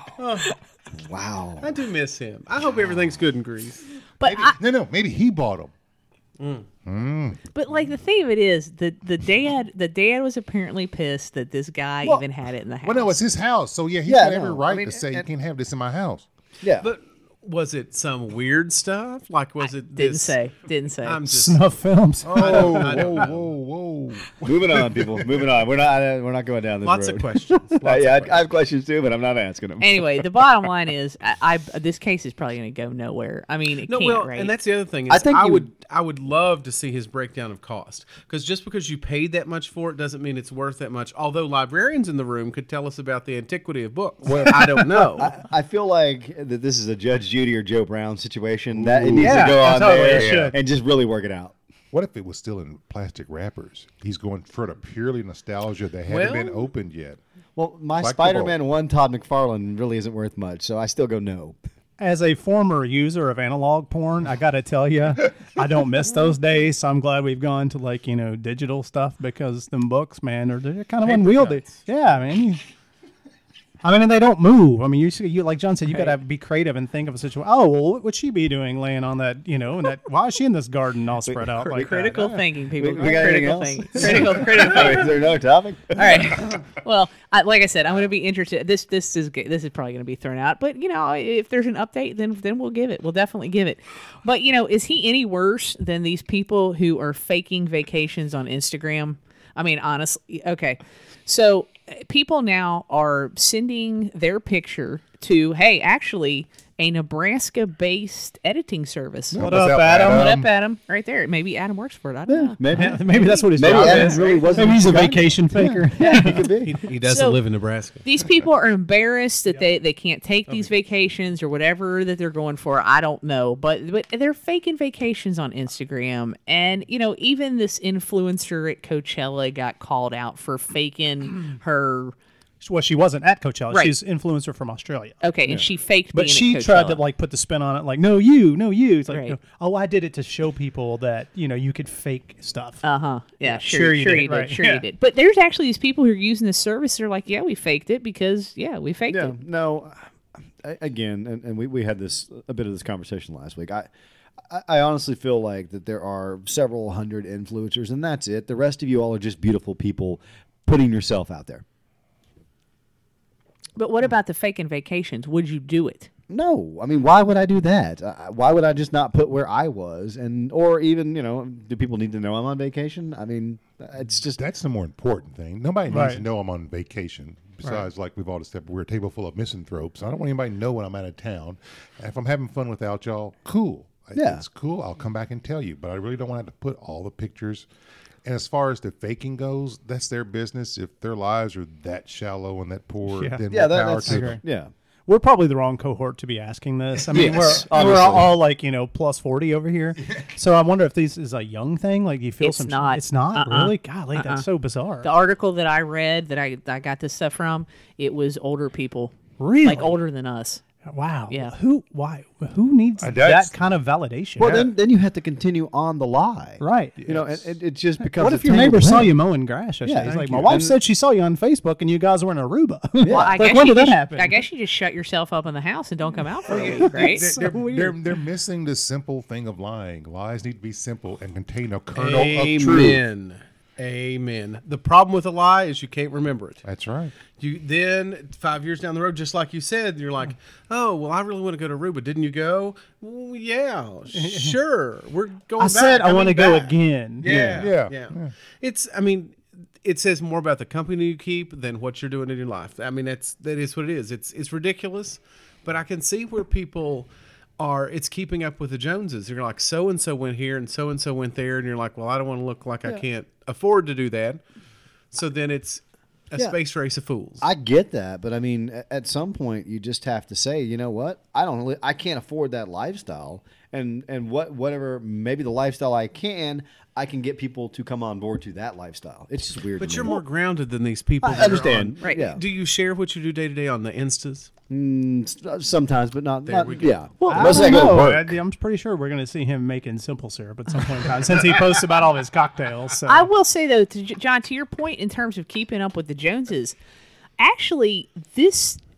Speaker 2: Wow.
Speaker 5: I do miss him. I hope everything's good in Greece.
Speaker 1: But I,
Speaker 3: No, no, maybe he bought them.
Speaker 1: but like the thing of it is, the the dad the dad was apparently pissed that this guy
Speaker 2: Well-
Speaker 1: even had it in the house.
Speaker 3: Well, no, it's his house, so yeah, he's
Speaker 2: Yeah,
Speaker 3: got every
Speaker 2: no,
Speaker 3: right
Speaker 2: I mean,
Speaker 3: to say you
Speaker 2: and-
Speaker 3: can't have this in my house.
Speaker 2: Yeah.
Speaker 5: But Was it some weird stuff? Like, was it
Speaker 1: Didn't
Speaker 5: this,
Speaker 1: say. Didn't say.
Speaker 5: I'm just.
Speaker 4: Snuff films.
Speaker 3: Oh,
Speaker 5: I don't
Speaker 3: whoa,
Speaker 5: know.
Speaker 3: whoa, whoa!
Speaker 2: Moving on, people. Moving on. We're not. uh, We're not going down this
Speaker 5: Lots
Speaker 2: road.
Speaker 5: of questions. Lots
Speaker 2: Uh, yeah,
Speaker 5: of
Speaker 2: I,
Speaker 5: questions.
Speaker 2: I have questions too, but I'm not asking them.
Speaker 1: Anyway, the bottom line is, I, I this case is probably going to go nowhere. I mean, it
Speaker 5: No,
Speaker 1: can't,
Speaker 5: well,
Speaker 1: right?
Speaker 5: and that's the other thing. Is
Speaker 2: I
Speaker 5: I,
Speaker 2: think you-
Speaker 5: would, I would love to see his breakdown of cost, because just because you paid that much for it doesn't mean it's worth that much. Although librarians in the room could tell us about the antiquity of books. Well, I don't know.
Speaker 2: I, I feel like that this is a Judge Judy or Joe Brown situation. That it needs
Speaker 4: Yeah,
Speaker 2: to go on
Speaker 4: totally,
Speaker 2: there
Speaker 4: it should.
Speaker 2: and just really work it out.
Speaker 3: What if it was still in plastic wrappers? He's going for the purely nostalgia that hadn't
Speaker 5: Well-
Speaker 3: been opened yet.
Speaker 2: Well, my
Speaker 3: Collectible.
Speaker 2: Spider-Man one Todd McFarlane really isn't worth much, so I still go no.
Speaker 4: As a former user of analog porn, I got to tell you, I don't miss those days. So I'm glad we've gone to like you know digital stuff, because them books, man, are they're kind of
Speaker 5: Paper
Speaker 4: unwieldy.
Speaker 5: cuts.
Speaker 4: Yeah, man. You, I mean, and they don't move. I mean, you, see- you like John said, you got to be creative and think of a situation. Oh, well, what would she be doing laying on that? You know, and that why is she in this garden all spread out like
Speaker 1: critical
Speaker 4: that?
Speaker 1: thinking, people.
Speaker 2: We- we got anything
Speaker 1: critical
Speaker 2: else?
Speaker 1: thinking. Critical, critical thinking.
Speaker 2: Is there another topic?
Speaker 1: All right. Well, I, like I said, I'm going to be interested. This this is g- this is probably going to be thrown out, but you know, if there's an update, then then we'll give it. We'll definitely give it. But you know, is he any worse than these people who are faking vacations on Instagram? I mean, honestly, okay. So uh, people now are sending their picture to, hey, actually, a Nebraska-based editing service.
Speaker 4: What
Speaker 3: What's
Speaker 4: up,
Speaker 3: up,
Speaker 4: Adam?
Speaker 3: Adam?
Speaker 1: What up, Adam? Right there. Maybe Adam works for it. I don't know.
Speaker 2: Maybe.
Speaker 4: Yeah, maybe that's what his
Speaker 2: Maybe
Speaker 4: job
Speaker 2: Adam
Speaker 4: is.
Speaker 2: really wasn't.
Speaker 4: Maybe he's a
Speaker 2: the guy.
Speaker 4: vacation faker.
Speaker 2: He could be.
Speaker 5: he, he doesn't
Speaker 1: So-
Speaker 5: live in Nebraska.
Speaker 1: These people are embarrassed that they, they can't take these vacations or whatever that they're going for. I don't know, but but they're faking vacations on Instagram, and you know even this influencer at Coachella got called out for faking her.
Speaker 4: Well, she wasn't at Coachella.
Speaker 1: Right.
Speaker 4: She's an influencer from Australia.
Speaker 1: Okay, and she faked,
Speaker 4: But
Speaker 1: being
Speaker 4: she
Speaker 1: at
Speaker 4: tried to
Speaker 1: Coachella.
Speaker 4: like put the spin on it, like, no, you, no, you. It's like,
Speaker 1: Right.
Speaker 4: you know, oh, I did it to show people that you know you could fake stuff.
Speaker 1: Uh huh. Yeah, sure,
Speaker 4: sure you
Speaker 1: sure
Speaker 4: did,
Speaker 1: you did.
Speaker 4: right,
Speaker 1: Sure
Speaker 4: yeah.
Speaker 1: you did. But there's actually these people who are using this service. They're like, yeah, we faked it because yeah, we faked
Speaker 2: Yeah,
Speaker 1: it.
Speaker 2: no. I- Again, and, and we, we had this a bit of this conversation last week. I, I I honestly feel like that there are several hundred influencers, and that's it. The rest of you all are just beautiful people putting yourself out there.
Speaker 1: But what about the faking vacations? Would you do it?
Speaker 2: No, I mean, why would I do that? Uh, why would I just not put where I was, and or even you know, do people need to know I'm on vacation? I mean, it's just
Speaker 3: That's the more important thing. Nobody needs
Speaker 4: Right.
Speaker 3: to know I'm on vacation. Besides, like we've all discovered, we're a table full of misanthropes. I don't want anybody to know when I'm out of town. And if I'm having fun without y'all, cool. I-
Speaker 2: Yeah.
Speaker 3: It's cool. I'll come back and tell you. But I really don't want to have to put all the pictures. And as far as the faking goes, that's their business. If their lives are that shallow and that poor,
Speaker 4: Yeah.
Speaker 3: then
Speaker 2: yeah,
Speaker 3: more
Speaker 2: that,
Speaker 3: power
Speaker 2: that's
Speaker 3: to them.
Speaker 2: yeah.
Speaker 4: We're probably the wrong cohort to be asking this. I mean,
Speaker 2: Yes,
Speaker 4: we're we're
Speaker 2: obviously.
Speaker 4: all like you know plus forty over here. So I wonder if this is a young thing. Like, do you feel
Speaker 1: It's
Speaker 4: some?
Speaker 1: not.
Speaker 4: It's not
Speaker 1: Uh-uh.
Speaker 4: really. Golly, that's so bizarre.
Speaker 1: The article that I read that I I got this stuff from, it was older people,
Speaker 4: Really?
Speaker 1: like older than us.
Speaker 4: Wow.
Speaker 1: Yeah.
Speaker 4: Who? Why? Who needs
Speaker 3: Uh,
Speaker 4: that
Speaker 3: that's-
Speaker 4: kind of validation?
Speaker 2: Well, then then you have to continue on the lie,
Speaker 4: right.
Speaker 2: You know, and it, it just becomes.
Speaker 4: What
Speaker 2: a
Speaker 4: if your
Speaker 2: tangled
Speaker 4: neighbor saw
Speaker 2: web.
Speaker 4: you mowing grass yesterday?
Speaker 2: Yeah,
Speaker 4: He's
Speaker 2: thank
Speaker 4: like, my
Speaker 2: you.
Speaker 4: wife
Speaker 2: And-
Speaker 4: said she saw you on Facebook and you guys were in Aruba.
Speaker 1: Well, I
Speaker 4: Like,
Speaker 1: guess
Speaker 4: when
Speaker 1: you
Speaker 4: did that
Speaker 1: just,
Speaker 4: happen?
Speaker 1: I guess you just shut yourself up in the house and don't come out for a week, right?
Speaker 3: They're,
Speaker 4: So
Speaker 3: they're,
Speaker 4: weird.
Speaker 3: they're, they're missing the simple thing of lying. Lies need to be simple and contain a kernel of truth.
Speaker 5: Amen. Amen. The problem with a lie is you can't remember it.
Speaker 3: That's right.
Speaker 5: You then five years down the road, just like you said, you're like, oh well, I really want to go to Aruba. Didn't you go? Well, yeah, sure. We're going.
Speaker 4: I
Speaker 5: back.
Speaker 4: said I want to
Speaker 5: coming
Speaker 4: go
Speaker 5: back.
Speaker 4: again.
Speaker 5: Yeah,
Speaker 3: Yeah.
Speaker 5: yeah,
Speaker 3: Yeah.
Speaker 5: It's. I mean, it says more about the company you keep than what you're doing in your life. I mean, that's that is what it is. It's it's ridiculous, but I can see where people are. It's keeping up with the Joneses. You're like, so and so went here and so and so went there, and you're like, well, I don't want to look like I can't afford to do that. So then it's a
Speaker 2: Yeah.
Speaker 5: space race of fools.
Speaker 2: I get that, but I mean, a- at some point, you just have to say, you know what? I don't. Really, I can't afford that lifestyle, and and what whatever maybe the lifestyle I can, I can get people to come on board to that lifestyle. It's just weird.
Speaker 5: But
Speaker 2: to
Speaker 5: you're
Speaker 2: me.
Speaker 5: more grounded than these people.
Speaker 2: I
Speaker 5: that are
Speaker 2: understand.
Speaker 5: on-
Speaker 1: Right.
Speaker 2: Yeah.
Speaker 5: Do you share what you do day to day on the Instas?
Speaker 2: Mm, s- sometimes, but not.
Speaker 5: There
Speaker 2: not
Speaker 5: we go.
Speaker 2: Yeah.
Speaker 4: I
Speaker 2: Mostly I
Speaker 4: don't
Speaker 2: go to
Speaker 4: know.
Speaker 2: work.
Speaker 4: I, I'm pretty sure we're going to see him making simple syrup at some point in time since he posts about all his cocktails. So.
Speaker 1: I will say though, to, J- John, to your point in terms of keeping up with the Joneses, actually, this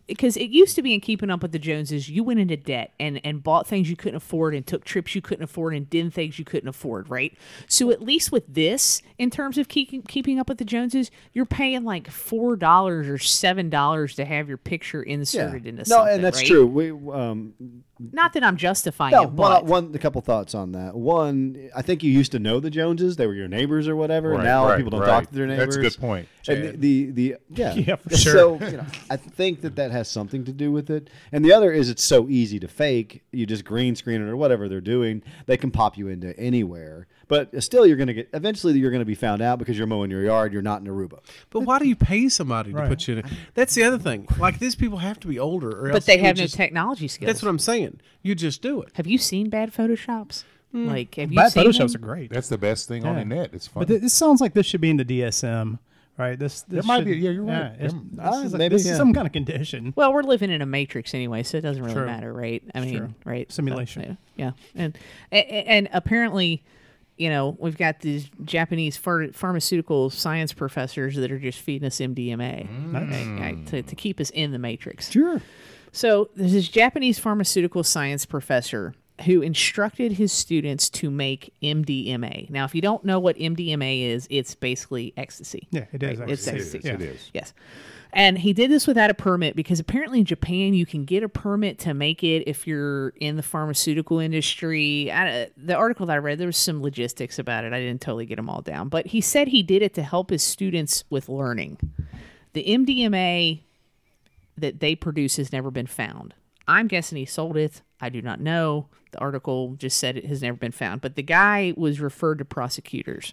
Speaker 1: because it used to be in Keeping Up with the Joneses, you went into debt and, and bought things you couldn't afford and took trips you couldn't afford and did things you couldn't afford, right? So at least with this, in terms of keeping keeping up with the Joneses, you're paying like four dollars or seven dollars to have your picture inserted into
Speaker 2: no,
Speaker 1: something.
Speaker 2: and that's
Speaker 1: right?
Speaker 2: true. We um,
Speaker 1: Not that I'm justifying
Speaker 2: no,
Speaker 1: it, but
Speaker 2: one, one, a couple thoughts on that. One, I think you used to know the Joneses; they were your neighbors or whatever.
Speaker 3: Right,
Speaker 2: and now
Speaker 3: right,
Speaker 2: people don't
Speaker 3: right.
Speaker 2: talk to their neighbors.
Speaker 3: That's a good point.
Speaker 2: And the, the the yeah
Speaker 4: Yeah, for sure.
Speaker 2: So you know, I think that that has something to do with it. And the other is it's so easy to fake. You just green screen it or whatever they're doing. They can pop you into anywhere. But still, you're going to get eventually you're going to be found out because you're mowing your yard. You're not in Aruba.
Speaker 5: But why do you pay somebody to
Speaker 4: Right.
Speaker 5: put you in? That's the other thing. Like these people have to be older, or
Speaker 1: but
Speaker 5: else
Speaker 1: they
Speaker 5: you would
Speaker 1: have no
Speaker 5: just-
Speaker 1: technology skills.
Speaker 5: That's what I'm saying. You just do it.
Speaker 1: Have you seen bad Photoshops? Like, have you
Speaker 4: Bad
Speaker 1: seen
Speaker 4: Photoshops
Speaker 1: them?
Speaker 4: are great.
Speaker 3: That's the best thing on
Speaker 4: Yeah.
Speaker 3: the net. It's fun.
Speaker 4: But th- this sounds like this should be in the D S M, right? This, this
Speaker 3: There might
Speaker 4: should-
Speaker 3: be- yeah, you're right.
Speaker 4: Yeah, it's-
Speaker 3: There-
Speaker 4: this
Speaker 2: Ah,
Speaker 4: is, like-
Speaker 2: maybe,
Speaker 4: this
Speaker 2: yeah.
Speaker 4: is some kind of condition.
Speaker 1: Well, we're living in a matrix anyway, so it doesn't really
Speaker 4: True.
Speaker 1: matter, right? I mean,
Speaker 4: True.
Speaker 1: right?
Speaker 4: Simulation.
Speaker 1: So, yeah, yeah. And, and and apparently, you know, we've got these Japanese phar- pharmaceutical science professors that are just feeding us M D M A right, right, to to keep us in the matrix.
Speaker 2: Sure.
Speaker 1: So there's this Japanese pharmaceutical science professor who instructed his students to make M D M A. Now, if you don't know what M D M A is, it's basically ecstasy.
Speaker 4: Yeah, it is.
Speaker 1: Right? It's
Speaker 4: actually.
Speaker 1: ecstasy.
Speaker 3: It is.
Speaker 1: Yes. And he did this without a permit because apparently in Japan you can get a permit to make it if you're in the pharmaceutical industry. I, the article that I read, there was some logistics about it. I didn't totally get them all down. But he said he did it to help his students with learning. The M D M A that they produce has never been found. I'm guessing he sold it. I do not know. The article just said it has never been found. But the guy was referred to prosecutors.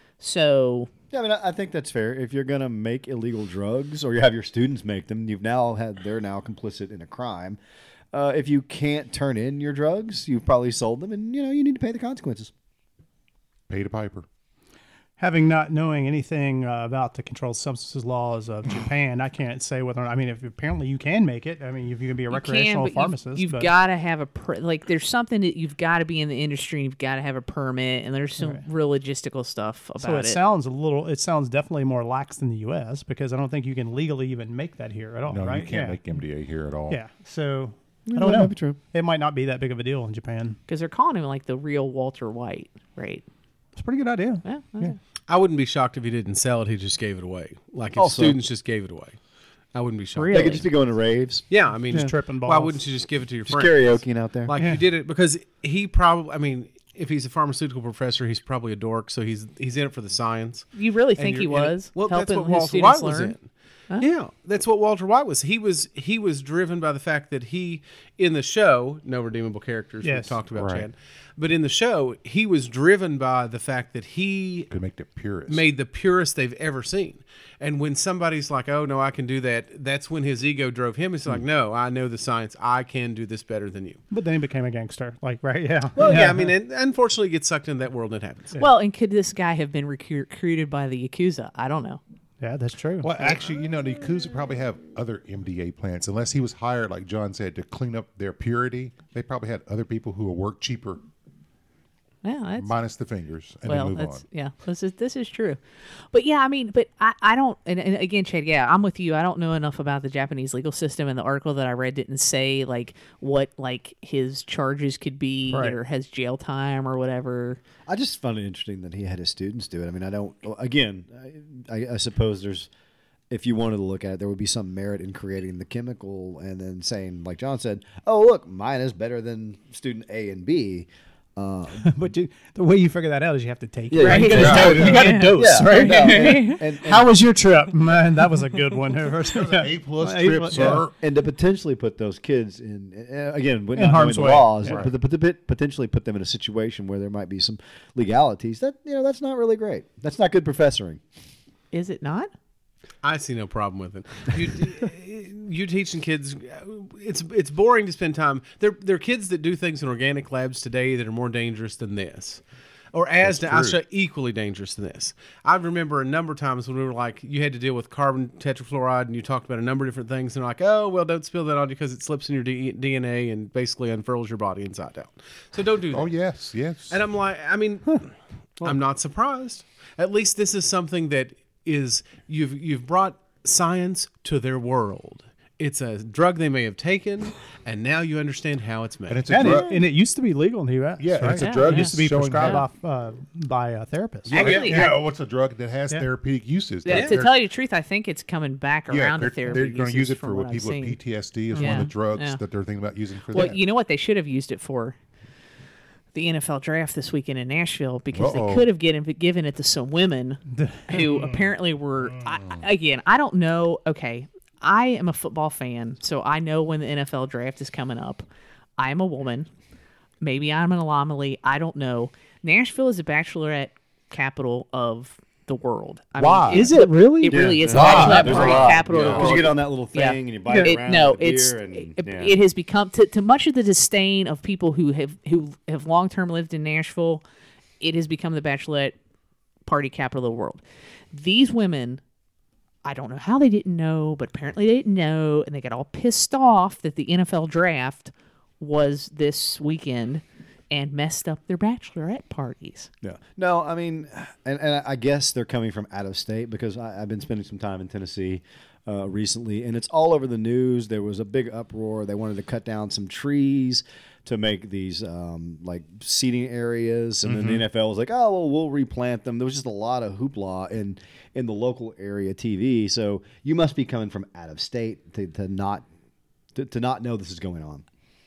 Speaker 1: So
Speaker 2: Yeah, I mean, I I think that's fair. If you're going to make illegal drugs, or you have your students make them, you've now had they're now complicit in a crime. Uh, if you can't turn in your drugs, you've probably sold them, and you know you need to pay the consequences.
Speaker 3: Pay the piper.
Speaker 4: Having not knowing anything uh, about the controlled substances laws of Japan, I can't say whether. I mean, if apparently you can make it. I mean, if you can be a
Speaker 1: you
Speaker 4: recreational
Speaker 1: can, but
Speaker 4: pharmacist,
Speaker 1: You've, you've
Speaker 4: but
Speaker 1: got to have a per, like. There's something that you've got to be in the industry. And you've got to have a permit, and there's some
Speaker 4: Right.
Speaker 1: real logistical stuff about
Speaker 4: so it,
Speaker 1: it.
Speaker 4: sounds a little. It sounds definitely more lax than the U S because I don't think you can legally even make that here at all.
Speaker 3: No,
Speaker 4: right?
Speaker 3: you can't
Speaker 4: yeah.
Speaker 3: make M D A here at all.
Speaker 4: Yeah. So I
Speaker 2: that
Speaker 4: don't know.
Speaker 2: might be true.
Speaker 4: It might not be that big of a deal in Japan.
Speaker 1: Because they're calling him like the real Walter White, right?
Speaker 4: It's a pretty good idea.
Speaker 1: Yeah.
Speaker 4: Yeah.
Speaker 5: I wouldn't be shocked if he didn't sell it. He just gave it away. Like if
Speaker 2: Also-
Speaker 5: students just gave it away. I wouldn't be shocked.
Speaker 1: Really?
Speaker 2: They could just be going to raves,
Speaker 5: Yeah, I mean,
Speaker 4: Just tripping
Speaker 5: why
Speaker 4: balls.
Speaker 5: wouldn't you just give it to your
Speaker 2: just
Speaker 5: friends?
Speaker 2: karaokeing out there.
Speaker 5: Like
Speaker 4: Yeah.
Speaker 5: you did it because he probably. I mean, if he's a pharmaceutical professor, he's probably a dork. So he's he's in it for the science.
Speaker 1: You really
Speaker 5: And
Speaker 1: think he
Speaker 5: you're in it-
Speaker 1: was
Speaker 5: Well, that's
Speaker 1: helping
Speaker 5: what
Speaker 1: his
Speaker 5: Walter
Speaker 1: students
Speaker 5: White was
Speaker 1: learn?
Speaker 5: in. Yeah, that's what Walter White was. He was he was driven by the fact that he in the show, no redeemable characters.
Speaker 4: Yes.
Speaker 5: We've talked about
Speaker 3: Right.
Speaker 5: Chad, but in the show, he was driven by the fact that he
Speaker 3: To make the purest.
Speaker 5: made the purest they've ever seen. And when somebody's like, "Oh no, I can do that," that's when his ego drove him. He's like, "No, I know the science. I can do this better than you."
Speaker 4: But then he became a gangster. Like, right? Yeah.
Speaker 5: Well, yeah, I mean, and unfortunately, gets sucked into that world. And it happens.
Speaker 1: Well, and could this guy have been recru- recruited by the Yakuza? I don't know.
Speaker 4: yeah, that's true.
Speaker 3: Well, actually, you know, the Yakuza probably have other M D A plants. Unless he was hired, like John said, to clean up their purity, they probably had other people who will work cheaper,
Speaker 1: Yeah, that's
Speaker 3: minus the fingers, and
Speaker 1: well,
Speaker 3: then move
Speaker 1: that's
Speaker 3: on.
Speaker 1: yeah. This is this is true, but yeah, I mean, but I, I don't. And, and again, Chad, yeah, I'm with you. I don't know enough about the Japanese legal system, and the article that I read didn't say like what like his charges could be
Speaker 4: Right.
Speaker 1: or has jail time or whatever.
Speaker 2: I just found it interesting that he had his students do it. I mean, I don't. Again, I, I, I suppose there's, if you wanted to look at it, there would be some merit in creating the chemical and then saying, like John said, "Oh, look, mine is better than student A and B." Uh,
Speaker 4: But you, the way you figure that out is you have to take
Speaker 2: Yeah,
Speaker 4: it.
Speaker 2: right.
Speaker 4: You got to
Speaker 2: Yeah.
Speaker 4: you got to dose,
Speaker 2: yeah,
Speaker 4: right?
Speaker 2: no, and, and, and,
Speaker 4: How was your trip, man? That was a good one.
Speaker 3: A plus
Speaker 4: A
Speaker 3: trip,
Speaker 4: plus-
Speaker 3: sir.
Speaker 2: and to potentially put those kids in uh, again, with
Speaker 4: In
Speaker 2: not knowing
Speaker 4: harm's
Speaker 2: the
Speaker 4: way.
Speaker 2: laws,
Speaker 4: Yeah.
Speaker 2: but the, but the, potentially put them in a situation where there might be some legalities. That you know, that's not really great. That's not good professoring.
Speaker 1: Is it not?
Speaker 5: I see no problem with it. You, you teaching kids, it's it's boring to spend time. There there are kids that do things in organic labs today that are more dangerous than this, or as
Speaker 3: That's
Speaker 5: I
Speaker 3: true.
Speaker 5: say, equally dangerous than this. I remember a number of times when we were like, you had to deal with carbon tetrafluoride, and you talked about a number of different things, and like, oh well, don't spill that on you because it slips in your D- DNA and basically unfurls your body inside out. So don't do that.
Speaker 3: Oh yes, yes.
Speaker 5: And I'm like, I mean, I'm not surprised. At least this is something that is you've you've brought science to their world, It's a drug they may have taken, and now you understand how it's made.
Speaker 3: And it's a
Speaker 4: And
Speaker 3: drug.
Speaker 4: it, and it used to be legal in the U S.
Speaker 3: Yeah,
Speaker 4: right?
Speaker 3: it's a
Speaker 1: Yeah,
Speaker 3: drug.
Speaker 1: yeah.
Speaker 4: It used to be
Speaker 3: showing
Speaker 4: prescribed
Speaker 3: how-
Speaker 4: off uh, by a therapist.
Speaker 3: Yeah,
Speaker 1: Actually,
Speaker 3: yeah,
Speaker 1: I-
Speaker 3: what's a drug that has
Speaker 4: Yeah.
Speaker 3: therapeutic uses?
Speaker 1: Yeah,
Speaker 3: That
Speaker 1: to
Speaker 3: they're-
Speaker 1: tell you the truth, I think it's coming back
Speaker 3: yeah,
Speaker 1: around
Speaker 3: they're,
Speaker 1: to therapy.
Speaker 3: they're going to use it
Speaker 1: from
Speaker 3: for
Speaker 1: what
Speaker 3: what
Speaker 1: I've
Speaker 3: people
Speaker 1: seen.
Speaker 3: with P T S D is
Speaker 1: Yeah.
Speaker 3: one of the drugs
Speaker 1: Yeah.
Speaker 3: that they're thinking about using for
Speaker 1: Well,
Speaker 3: that.
Speaker 1: you know what they should have used it for? The N F L draft this weekend in Nashville, because
Speaker 3: Uh-oh.
Speaker 1: they could have given given it to some women who apparently were. I, again, I don't know. Okay, I am a football fan, so I know when the N F L draft is coming up. I am a woman. Maybe I'm an anomaly. I don't know. Nashville is the bachelorette capital of the world. I
Speaker 3: Why?
Speaker 1: Mean,
Speaker 4: Is it really?
Speaker 1: It really is the
Speaker 3: Wow.
Speaker 1: bachelorette
Speaker 2: There's a
Speaker 1: party
Speaker 2: lot.
Speaker 1: capital
Speaker 2: Yeah.
Speaker 1: of the
Speaker 2: 'Cause
Speaker 1: world.
Speaker 2: you get on that little thing
Speaker 1: Yeah.
Speaker 2: and you bite
Speaker 4: Yeah.
Speaker 1: It,
Speaker 2: around
Speaker 1: no,
Speaker 2: with the
Speaker 1: it's
Speaker 2: beer and,
Speaker 1: it,
Speaker 2: yeah.
Speaker 1: it has become to, to much of the disdain of people who have who have long term lived in Nashville. It has become the bachelorette party capital of the world. These women, I don't know how they didn't know, but apparently they didn't know, and they got all pissed off that the N F L draft was this weekend and messed up their bachelorette parties.
Speaker 2: Yeah. No, I mean, and, and I guess they're coming from out of state because I, I've been spending some time in Tennessee uh, recently, and it's all over the news. There was a big uproar. They wanted to cut down some trees to make these um, like seating areas, and then the N F L was like, "Oh, well, we'll replant them." There was just a lot of hoopla in in the local area T V. So you must be coming from out of state to, to not to, to not know this is going on.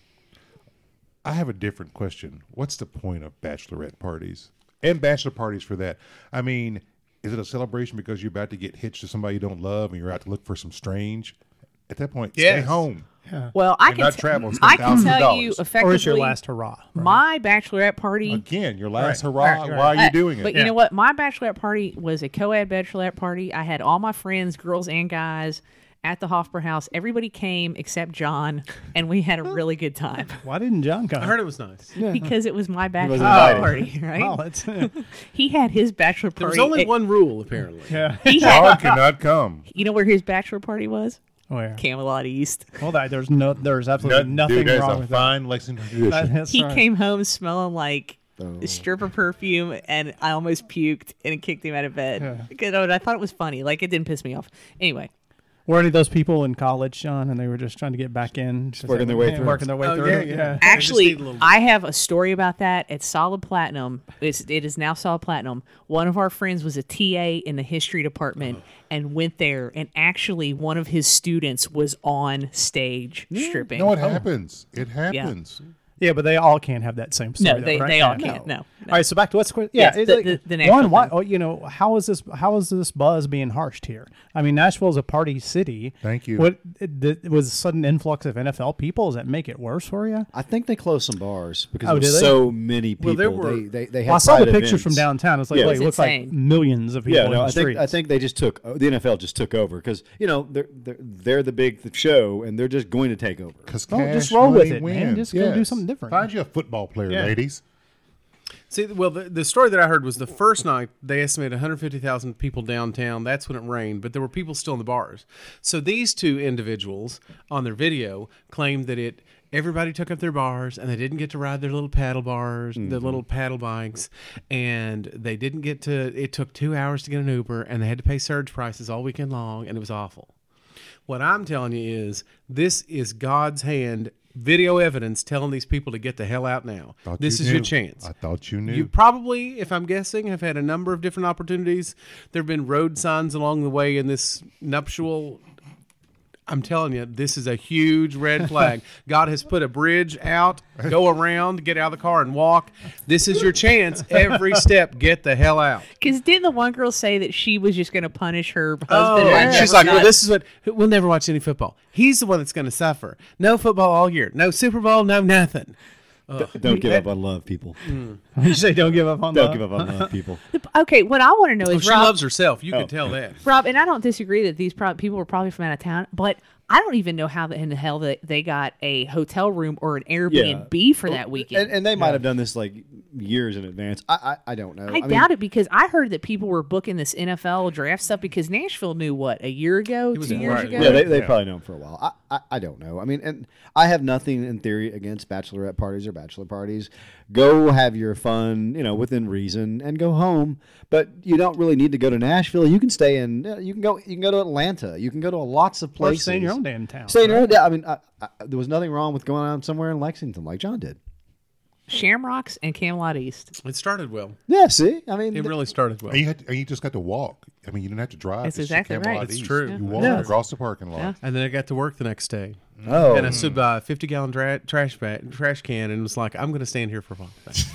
Speaker 3: I have a different question. What's the point of bachelorette parties and bachelor parties for that? I mean, is it a celebration because you're about to get hitched to somebody you don't love and you're out to look for some strange? At that point, stay
Speaker 5: Yes.
Speaker 3: home.
Speaker 1: Well, I
Speaker 3: And
Speaker 1: can
Speaker 3: not
Speaker 1: t-
Speaker 3: travel and spend
Speaker 1: I can
Speaker 3: thousands of
Speaker 1: tell you
Speaker 3: dollars.
Speaker 1: effectively.
Speaker 4: Or is your last hurrah? right?
Speaker 1: My bachelorette party.
Speaker 3: Again, your last
Speaker 4: Right,
Speaker 3: hurrah.
Speaker 4: right, right.
Speaker 3: Why are you
Speaker 1: Uh,
Speaker 3: doing it?
Speaker 1: But
Speaker 4: Yeah.
Speaker 1: you know what? My bachelorette party was a co-ed bachelorette party. I had all my friends, girls and guys, at the Hofbräu house. Everybody came except John, and we had a really good time
Speaker 4: Why didn't John come?
Speaker 5: I heard it was nice.
Speaker 1: because it was my bachelorette
Speaker 2: invited.
Speaker 1: party, right?
Speaker 4: Oh, it's,
Speaker 1: He had his bachelor
Speaker 5: There
Speaker 1: party.
Speaker 5: was only
Speaker 1: at-
Speaker 5: one rule, apparently.
Speaker 4: yeah.
Speaker 1: He had,
Speaker 3: John cannot come.
Speaker 1: you know where his bachelor party was?
Speaker 4: Where?
Speaker 1: Camelot East.
Speaker 4: Well, that, there's no, there's absolutely
Speaker 3: Nothing,
Speaker 4: nothing
Speaker 3: dude, that's
Speaker 4: wrong
Speaker 3: a
Speaker 4: with that.
Speaker 3: fine Lexington tradition.
Speaker 4: That- that's
Speaker 1: He
Speaker 4: right.
Speaker 1: came home smelling like stripper perfume, and I almost puked and kicked him out of bed.
Speaker 4: Yeah.
Speaker 1: Because I thought it was funny. Like, it didn't piss me off. Anyway.
Speaker 4: Were any of those people in college, John, and they were just trying to get back in, just
Speaker 2: working their way
Speaker 4: yeah,
Speaker 2: through.
Speaker 4: working their way
Speaker 5: Oh,
Speaker 4: through?
Speaker 5: yeah,
Speaker 4: it?
Speaker 5: yeah.
Speaker 4: yeah.
Speaker 1: Actually,
Speaker 5: need a little-
Speaker 1: I have a story about that at Solid Platinum. It's, it is now Solid Platinum. One of our friends was a T A in the history department and went there, and actually one of his students was on stage stripping.
Speaker 3: No, it happens. It happens.
Speaker 4: Yeah, but they all can't have that same story.
Speaker 1: No, they,
Speaker 4: though, right?
Speaker 1: they all
Speaker 4: Yeah.
Speaker 1: can't. No.
Speaker 4: All right, so back to what's yeah,
Speaker 1: Yes,
Speaker 4: it's
Speaker 1: the-
Speaker 4: like,
Speaker 1: the- the Nashville
Speaker 4: one. Why?
Speaker 1: thing.
Speaker 4: Oh, you know, how is this? How is this buzz being harshed here? I mean, Nashville's a party city.
Speaker 3: Thank you.
Speaker 4: What it, it was a sudden influx of N F L people? Does that make it worse for you?
Speaker 2: I think they closed some bars because
Speaker 4: Oh,
Speaker 2: there
Speaker 4: did
Speaker 2: was
Speaker 4: they?
Speaker 2: so many people.
Speaker 5: Well, there were-
Speaker 2: they, they, they had
Speaker 4: Well, I saw the
Speaker 2: private
Speaker 4: pictures from
Speaker 2: events.
Speaker 4: downtown. It's like,
Speaker 2: Yeah.
Speaker 4: wait,
Speaker 1: It's
Speaker 4: it looks like
Speaker 1: insane.
Speaker 4: millions of people
Speaker 2: Yeah,
Speaker 4: in
Speaker 2: no,
Speaker 4: the
Speaker 2: I think
Speaker 4: streets.
Speaker 2: I think they just took the N F L just took over because you know they're, they're they're the big show and they're just going to take over.
Speaker 3: Because
Speaker 4: Oh,
Speaker 3: cash
Speaker 4: just roll with
Speaker 3: money
Speaker 4: it, man.
Speaker 3: wins.
Speaker 4: Just go do
Speaker 3: Yes.
Speaker 4: something different.
Speaker 3: Find you a football player,
Speaker 4: Yeah.
Speaker 3: ladies.
Speaker 5: See, well, the, the story that I heard was the first night they estimated one hundred fifty thousand people downtown. That's when it rained, but there were people still in the bars. So these two individuals on their video claimed that it everybody took up their bars and they didn't get to ride their little paddle bars,
Speaker 2: Mm-hmm.
Speaker 5: their little paddle bikes, and they didn't get to. It took two hours to get an Uber, and they had to pay surge prices all weekend long, and it was awful. What I'm telling you is this is God's hand. Video evidence telling these people to get the hell out now.
Speaker 3: Thought
Speaker 5: This
Speaker 3: you
Speaker 5: is your
Speaker 3: knew.
Speaker 5: chance.
Speaker 3: I thought you knew.
Speaker 5: You probably, if I'm guessing, have had a number of different opportunities. There have been road signs along the way in this nuptial. I'm telling you, this is a huge red flag. God has put a bridge out, go around, get out of the car and walk. This is your chance. Every step, get the hell out.
Speaker 1: Because didn't the one girl say that she was just going to punish her husband?
Speaker 5: Oh,
Speaker 1: by
Speaker 5: and she's
Speaker 1: never
Speaker 5: like, well,
Speaker 1: not-
Speaker 5: this is what we'll never watch any football. He's the one that's going to suffer. No football all year. No Super Bowl. No nothing.
Speaker 2: Don't give up on love, people.
Speaker 4: you say don't give up on
Speaker 2: Don't
Speaker 4: love.
Speaker 2: give up on love, people.
Speaker 1: Okay, what I want to know
Speaker 5: Oh,
Speaker 1: is
Speaker 5: she
Speaker 1: Rob,
Speaker 5: loves herself. You
Speaker 2: Oh.
Speaker 5: can tell that.
Speaker 1: Rob, and I don't disagree that these prob- people were probably from out of town, but I don't even know how the, in the hell that they got a hotel room or an Airbnb for that weekend.
Speaker 2: And, and they might have done this like years in advance. I I, I don't know.
Speaker 1: I, doubt it because I heard that people were booking this N F L draft stuff because Nashville knew what a year ago, two years
Speaker 5: right.
Speaker 1: ago.
Speaker 2: Yeah, they they
Speaker 3: Yeah.
Speaker 2: probably known for a while. I, I I don't know. I mean, and I have nothing in theory against bachelorette parties or bachelor parties. Go have your fun, you know, within reason, and go home. But you don't really need to go to Nashville. You can stay in. uh, You can go. You can go to Atlanta. You can go to lots of
Speaker 4: Or
Speaker 2: places.
Speaker 4: stay in your own some damn town.
Speaker 2: Stay in
Speaker 4: right?
Speaker 2: your own. Yeah, I mean, I, I, there was nothing wrong with going out somewhere in Lexington like John did.
Speaker 1: Shamrocks and Camelot East.
Speaker 5: It started well.
Speaker 2: Yeah, see, I mean,
Speaker 5: It really started well.
Speaker 3: And you, had to, and you just got to walk. I mean, you didn't have to drive.
Speaker 1: That's
Speaker 3: to
Speaker 1: exactly right.
Speaker 3: Camelot
Speaker 1: It's
Speaker 3: East.
Speaker 5: true.
Speaker 3: You walked
Speaker 2: Yeah.
Speaker 3: across the parking lot.
Speaker 1: Yeah.
Speaker 5: And then I got to work the next day.
Speaker 2: oh,
Speaker 5: And I stood by a fifty gallon dra- trash bag, trash can and was like, I'm going to stand here for a while.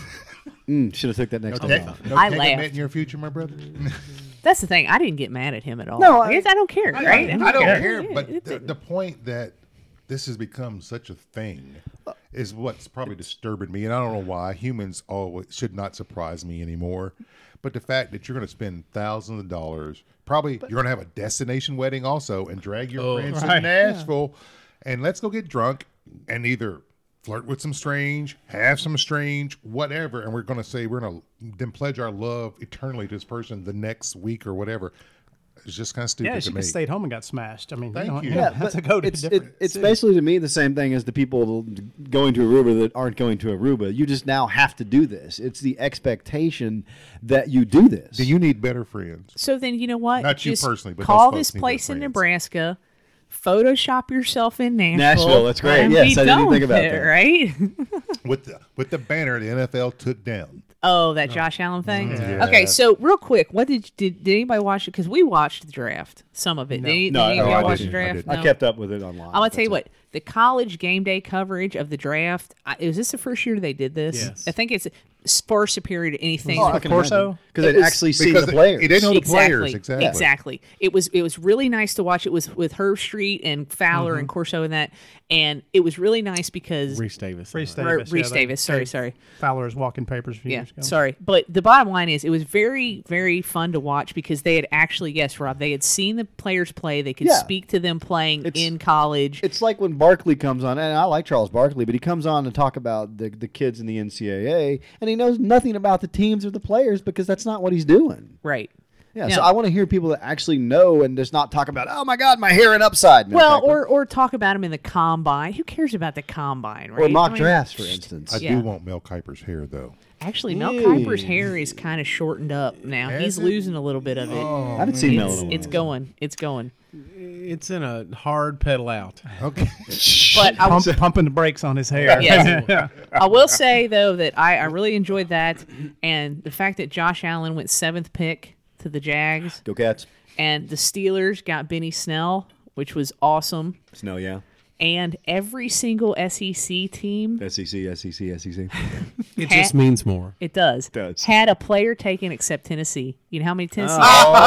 Speaker 2: mm, should have took that next
Speaker 3: No,
Speaker 2: day.
Speaker 3: take-
Speaker 2: off.
Speaker 3: no
Speaker 1: I
Speaker 3: take a
Speaker 1: laughed.
Speaker 3: minute in your future, my brother.
Speaker 1: That's the thing. I didn't get mad at him at all.
Speaker 2: No,
Speaker 1: I,
Speaker 2: I-
Speaker 1: guess I don't care, right?
Speaker 3: I don't care,
Speaker 1: Yeah,
Speaker 3: but
Speaker 1: it's-
Speaker 3: the, the point that this has become such a thing is what's probably disturbing me, and I don't know why. Humans always should not surprise me anymore, but the fact that you're going to spend thousands of dollars, probably you're going to have a destination wedding also, and drag your
Speaker 5: Oh,
Speaker 3: friends to
Speaker 4: right.
Speaker 3: Nashville, and let's go get drunk and either flirt with some strange, have some strange, whatever, and we're going to say we're going to then pledge our love eternally to this person the next week or whatever. It's just kind of stupid
Speaker 4: Yeah,
Speaker 3: to
Speaker 4: she
Speaker 3: me.
Speaker 4: could stayed home and got smashed. I mean,
Speaker 3: Thank
Speaker 4: you know,
Speaker 3: you.
Speaker 4: yeah,
Speaker 3: Yeah,
Speaker 4: that's
Speaker 2: but
Speaker 4: a go to
Speaker 2: it's, it,
Speaker 4: different.
Speaker 2: it's
Speaker 4: city.
Speaker 2: basically to me the same thing as the people going to Aruba that aren't going to Aruba. You just now have to do this. It's the expectation that you do this.
Speaker 3: Do you need better friends?
Speaker 1: So then you know what?
Speaker 3: Not you
Speaker 1: Just
Speaker 3: personally, but
Speaker 1: call
Speaker 3: those
Speaker 1: this
Speaker 3: folks need
Speaker 1: place
Speaker 3: their
Speaker 1: in
Speaker 3: friends.
Speaker 1: Nebraska. Photoshop yourself in Nashville.
Speaker 2: Nashville, that's great.
Speaker 1: and
Speaker 2: Yes,
Speaker 1: be
Speaker 2: I didn't
Speaker 1: done
Speaker 2: think about
Speaker 1: with it,
Speaker 2: that.
Speaker 1: Right?
Speaker 3: with the with the banner the N F L took down.
Speaker 1: Oh, that Josh Allen thing.
Speaker 3: Yeah.
Speaker 1: Okay, so real quick, what did did, did anybody watch it? Because we watched the draft, some of it. Did, any,
Speaker 2: No,
Speaker 1: did any
Speaker 2: no,
Speaker 1: of
Speaker 2: I
Speaker 1: y'all watch the
Speaker 3: didn't. I
Speaker 1: draft?
Speaker 3: didn't.
Speaker 1: No?
Speaker 2: I kept up with it online.
Speaker 1: I'm gonna tell you
Speaker 2: That's
Speaker 1: what, the college game day coverage of the draft. I, is this the first year they did this?
Speaker 5: Yes.
Speaker 1: I think it's far superior to anything.
Speaker 2: Oh,
Speaker 1: that-
Speaker 2: I can
Speaker 4: Corso?
Speaker 2: because
Speaker 1: It
Speaker 2: they
Speaker 1: was-
Speaker 2: actually see
Speaker 3: Because
Speaker 2: the players.
Speaker 3: They, they know the players exactly.
Speaker 1: Exactly. It was it was really nice to watch. It was with Herb Street and Fowler and Corso and that, and it was really nice because
Speaker 5: Reese Davis.
Speaker 4: Reese
Speaker 1: or
Speaker 4: Davis.
Speaker 1: Reese
Speaker 4: yeah, they-
Speaker 1: Davis. Sorry,
Speaker 4: they-
Speaker 1: sorry.
Speaker 4: Fowler's walking papers a few
Speaker 1: Yeah,
Speaker 4: years ago.
Speaker 1: sorry. But the bottom line is, it was very, very fun to watch because they had actually, yes, Rob, they had seen the players play. They could
Speaker 2: Yeah.
Speaker 1: speak to them playing
Speaker 2: It's-
Speaker 1: in college.
Speaker 2: It's like when Barkley comes on, and I like Charles Barkley, but he comes on to talk about the the kids in the N C double A, and he knows nothing about the teams or the players because that's not what he's doing.
Speaker 1: Right.
Speaker 2: Yeah,
Speaker 1: Yeah.
Speaker 2: so I want to hear people that actually know and just not talk about, oh my God, my hair and upside. No,
Speaker 1: Well,
Speaker 2: Packer.
Speaker 1: or or talk about them in the combine. Who cares about the combine, right?
Speaker 2: or mock
Speaker 1: I mean,
Speaker 2: drafts, for instance.
Speaker 3: I
Speaker 1: Yeah.
Speaker 3: do want Mel Kiper's hair though.
Speaker 1: Actually, Mel
Speaker 2: Hey.
Speaker 1: Kiper's hair is kind of shortened up now.
Speaker 3: Has
Speaker 1: He's
Speaker 3: it?
Speaker 1: losing a little bit of it.
Speaker 2: I haven't seen Mel in
Speaker 1: it's,
Speaker 2: a while.
Speaker 1: it's going. It's going.
Speaker 5: It's in a hard pedal out.
Speaker 3: Okay.
Speaker 1: But I,
Speaker 4: Pump, pumping the brakes on his hair.
Speaker 1: Yes.
Speaker 4: Yeah.
Speaker 1: I will say though that I, I really enjoyed that, and the fact that Josh Allen went seventh pick to the Jags,
Speaker 2: Go Cats.
Speaker 1: and the Steelers got Benny Snell, which was awesome.
Speaker 2: Snow, yeah.
Speaker 1: And every single S E C team,
Speaker 2: S E C, S E C, S E C.
Speaker 5: It just means more.
Speaker 1: it does,
Speaker 2: Does.
Speaker 1: had a player taken except Tennessee. You know how many Tennessee?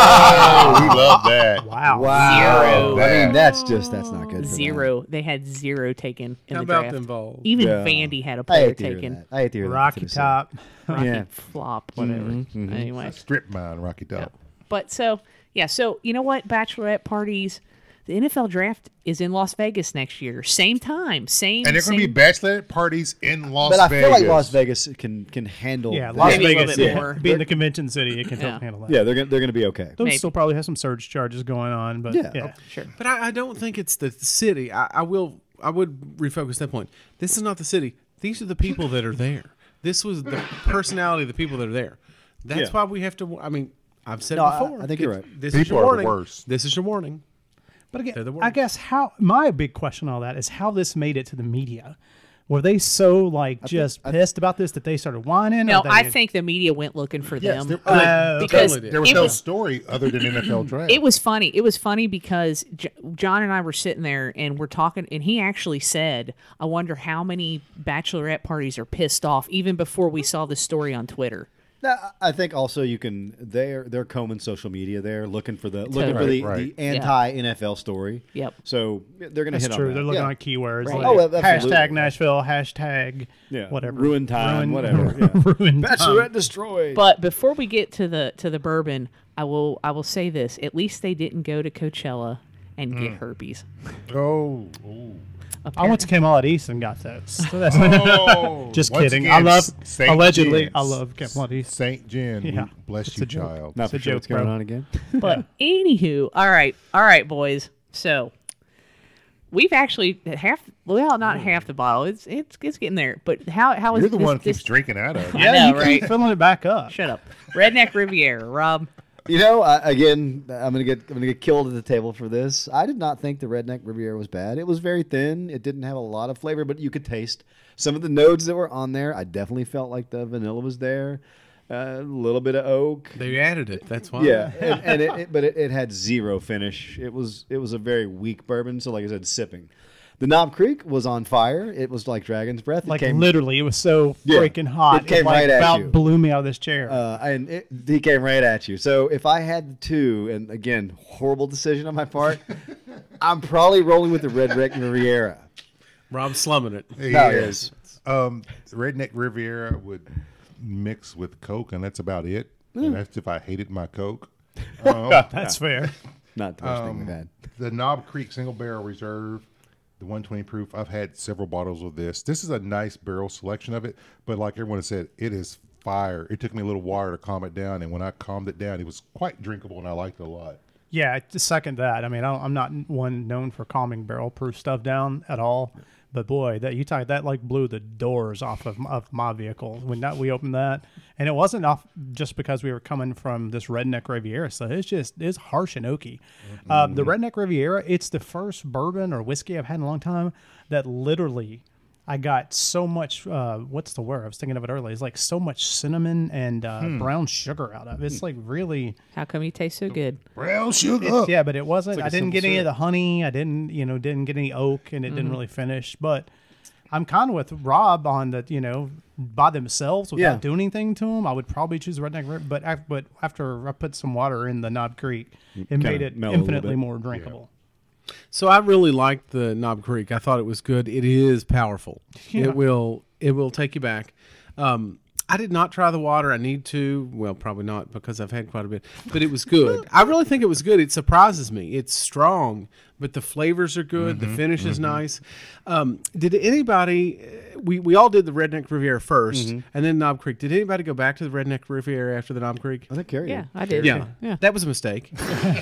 Speaker 3: Oh, we love that.
Speaker 4: Wow.
Speaker 2: Wow.
Speaker 1: Zero.
Speaker 2: I mean, that's just, that's not good. for them.
Speaker 1: Zero. They had zero taken in
Speaker 5: How
Speaker 1: the
Speaker 5: about
Speaker 1: draft.
Speaker 5: them Vols?
Speaker 1: Even
Speaker 2: Yeah.
Speaker 1: Vandy had a
Speaker 2: I
Speaker 1: player
Speaker 2: hate to hear
Speaker 1: taken.
Speaker 2: that. I hate to hear that.
Speaker 4: Rocky
Speaker 2: Tennessee.
Speaker 4: Top.
Speaker 1: Rocky
Speaker 2: Yeah.
Speaker 1: flop, whatever. Anyway.
Speaker 3: Strip mine, Rocky Top.
Speaker 1: But so, yeah, so you know what? Bachelorette parties, the N F L draft is in Las Vegas next year. Same time, same.
Speaker 3: And they're going to
Speaker 1: same-
Speaker 3: be bachelorette parties in Las
Speaker 2: But I
Speaker 3: Vegas.
Speaker 2: feel like Las Vegas can can handle.
Speaker 4: Yeah,
Speaker 2: that.
Speaker 4: Las
Speaker 1: Maybe a little
Speaker 4: Vegas.
Speaker 1: bit
Speaker 4: Yeah.
Speaker 1: more.
Speaker 4: Being the convention city, it can
Speaker 1: Yeah.
Speaker 4: handle that.
Speaker 2: Yeah, they're gonna they're gonna be okay.
Speaker 4: Those
Speaker 1: Maybe.
Speaker 4: still probably have some surge charges going on, but
Speaker 2: Yeah.
Speaker 4: yeah.
Speaker 1: Sure.
Speaker 5: But I, I don't think it's the city. I, I will. I would refocus that point. This is not the city. These are the people that are there. This was the personality of the people that are there. That's
Speaker 2: Yeah.
Speaker 5: why we have to. I mean, I've said
Speaker 2: No,
Speaker 5: it
Speaker 2: I-
Speaker 5: before.
Speaker 2: I think you're
Speaker 5: It-
Speaker 2: right.
Speaker 5: This is
Speaker 3: People
Speaker 5: your
Speaker 3: are the
Speaker 5: warning.
Speaker 3: worst.
Speaker 5: This is your warning.
Speaker 4: But
Speaker 5: They're the
Speaker 4: again, I
Speaker 5: worst.
Speaker 4: guess how my big question on all that is how this made it to the media. Were they so like just pissed about this that they started whining?
Speaker 1: No,
Speaker 4: or they,
Speaker 1: I think the media went looking for
Speaker 3: Yes,
Speaker 1: them.
Speaker 3: there,
Speaker 4: Uh,
Speaker 1: because
Speaker 5: totally did.
Speaker 3: there was
Speaker 1: it
Speaker 3: no
Speaker 1: was-
Speaker 3: story other than N F L draft.
Speaker 1: It was funny. It was funny because J- John and I were sitting there and we're talking, and he actually said, "I wonder how many bachelorette parties are pissed off," even before we saw the story on Twitter.
Speaker 2: No, I think also you can they're they're combing social media there, looking for the looking for
Speaker 1: Totally.
Speaker 2: the,
Speaker 3: Right,
Speaker 2: the
Speaker 3: right.
Speaker 2: anti N F L story.
Speaker 1: Yep.
Speaker 2: So they're gonna
Speaker 4: that's
Speaker 2: hit
Speaker 4: true.
Speaker 2: on that.
Speaker 4: They're looking
Speaker 2: yeah.
Speaker 4: at keywords
Speaker 1: Right.
Speaker 4: like
Speaker 2: Oh, well, absolutely.
Speaker 4: hashtag Nashville, hashtag
Speaker 2: Yeah.
Speaker 4: whatever,
Speaker 2: Ruin time, whatever, yeah.
Speaker 4: ruin time.
Speaker 2: Bachelorette destroyed.
Speaker 1: But before we get to the to the bourbon, I will I will say this: at least they didn't go to Coachella and get herpes.
Speaker 3: oh, ooh.
Speaker 4: I went to Camelot East and got those. So that's
Speaker 3: Oh,
Speaker 4: just
Speaker 3: once
Speaker 4: kidding.
Speaker 3: again,
Speaker 4: I love
Speaker 3: Saint
Speaker 4: allegedly.
Speaker 3: Jen's.
Speaker 4: I love Camelot East.
Speaker 3: Saint Jen.
Speaker 4: Yeah.
Speaker 3: We bless
Speaker 4: It's
Speaker 3: you,
Speaker 4: a joke.
Speaker 3: child.
Speaker 2: Not
Speaker 4: It's
Speaker 2: for
Speaker 4: a
Speaker 2: sure
Speaker 4: joke,
Speaker 2: what's going
Speaker 4: bro.
Speaker 2: on again.
Speaker 1: But anywho, all right, all right, boys. So we've actually half, well, not half the bottle. It's it's it's getting there. But how how is
Speaker 3: You're the
Speaker 1: this,
Speaker 3: one who
Speaker 1: this
Speaker 3: keeps drinking out of it.
Speaker 1: I
Speaker 4: Yeah,
Speaker 1: know,
Speaker 4: you
Speaker 1: right?
Speaker 4: keep filling it back up.
Speaker 1: Shut up, Redneck Riviera, Rob.
Speaker 2: You know, I, again, I'm gonna get I'm gonna get killed at the table for this. I did not think the Redneck Riviera was bad. It was very thin. It didn't have a lot of flavor, but you could taste some of the notes that were on there. I definitely felt like the vanilla was there, uh, a little bit of oak.
Speaker 5: They added it. That's why.
Speaker 2: Yeah, and, and it, it, but it, it had zero finish. It was it was a very weak bourbon. So, like I said, sipping. The Knob Creek was on fire. It was like Dragon's Breath. It
Speaker 4: Like
Speaker 2: came,
Speaker 4: literally, it was so
Speaker 2: Yeah.
Speaker 4: freaking hot.
Speaker 2: It came
Speaker 4: like,
Speaker 2: right at
Speaker 4: about
Speaker 2: you.
Speaker 4: blew me out of this chair.
Speaker 2: Uh, and it, he came right at you. So if I had the two, and again, horrible decision on my part, I'm probably rolling with the Redneck Riviera.
Speaker 5: Rob's slumming it.
Speaker 3: He
Speaker 2: No,
Speaker 3: is. Um, Redneck Riviera would mix with Coke, and that's about it. And that's if I hated my Coke. Um,
Speaker 4: That's fair.
Speaker 2: Not the worst thing we've had.
Speaker 3: the Knob Creek Single Barrel Reserve, the one twenty proof. I've had several bottles of this. This is a nice barrel selection of it, but like everyone has said, it is fire. It took me a little while to calm it down, and when I calmed it down, it was quite drinkable, and I liked it a lot.
Speaker 4: Yeah, I just second that. I mean, I don't, I'm not one known for calming barrel proof stuff down at all. But boy, that you talk that like blew the doors off of, of my vehicle when that we opened that, and it wasn't off just because we were coming from this Redneck Riviera. So it's just it's harsh and oaky.
Speaker 2: Mm-hmm.
Speaker 4: Um, the Redneck Riviera, it's the first bourbon or whiskey I've had in a long time that literally I got so much. Uh, what's the word? I was thinking of it earlier. It's like so much cinnamon and uh,
Speaker 2: Hmm.
Speaker 4: brown sugar out of it. It's like really.
Speaker 1: How come you taste so good?
Speaker 3: Brown sugar.
Speaker 4: It's, yeah, but it wasn't.
Speaker 2: like
Speaker 4: I
Speaker 2: a
Speaker 4: didn't
Speaker 2: simple
Speaker 4: get any of
Speaker 2: syrup.
Speaker 4: the honey. I didn't, you know, didn't get any oak, and it didn't really finish. But I'm kind of with Rob on that. You know, by themselves without
Speaker 2: Yeah.
Speaker 4: doing anything to them, I would probably choose Redneck River. But af- but after I put some water in the Knob Creek, it
Speaker 2: kinda
Speaker 4: made it
Speaker 2: mellow a little
Speaker 4: infinitely
Speaker 2: bit.
Speaker 4: more drinkable.
Speaker 5: So I really liked the Knob Creek. I thought it was good. It is powerful.
Speaker 4: Yeah.
Speaker 5: It will it will take you back. Um, I did not try the water. I need to. Well, probably not because I've had quite a bit. But it was good. I really think it was good. It surprises me. It's strong, but the flavors are good. The finish is nice. Um, did anybody? We we all did the Redneck Riviera 1st and then Knob Creek. Did anybody go back to the Redneck Riviera after the Knob Creek?
Speaker 2: I think Carrie
Speaker 1: Yeah,
Speaker 2: did.
Speaker 1: I did.
Speaker 5: Yeah,
Speaker 1: yeah.
Speaker 5: that was a mistake.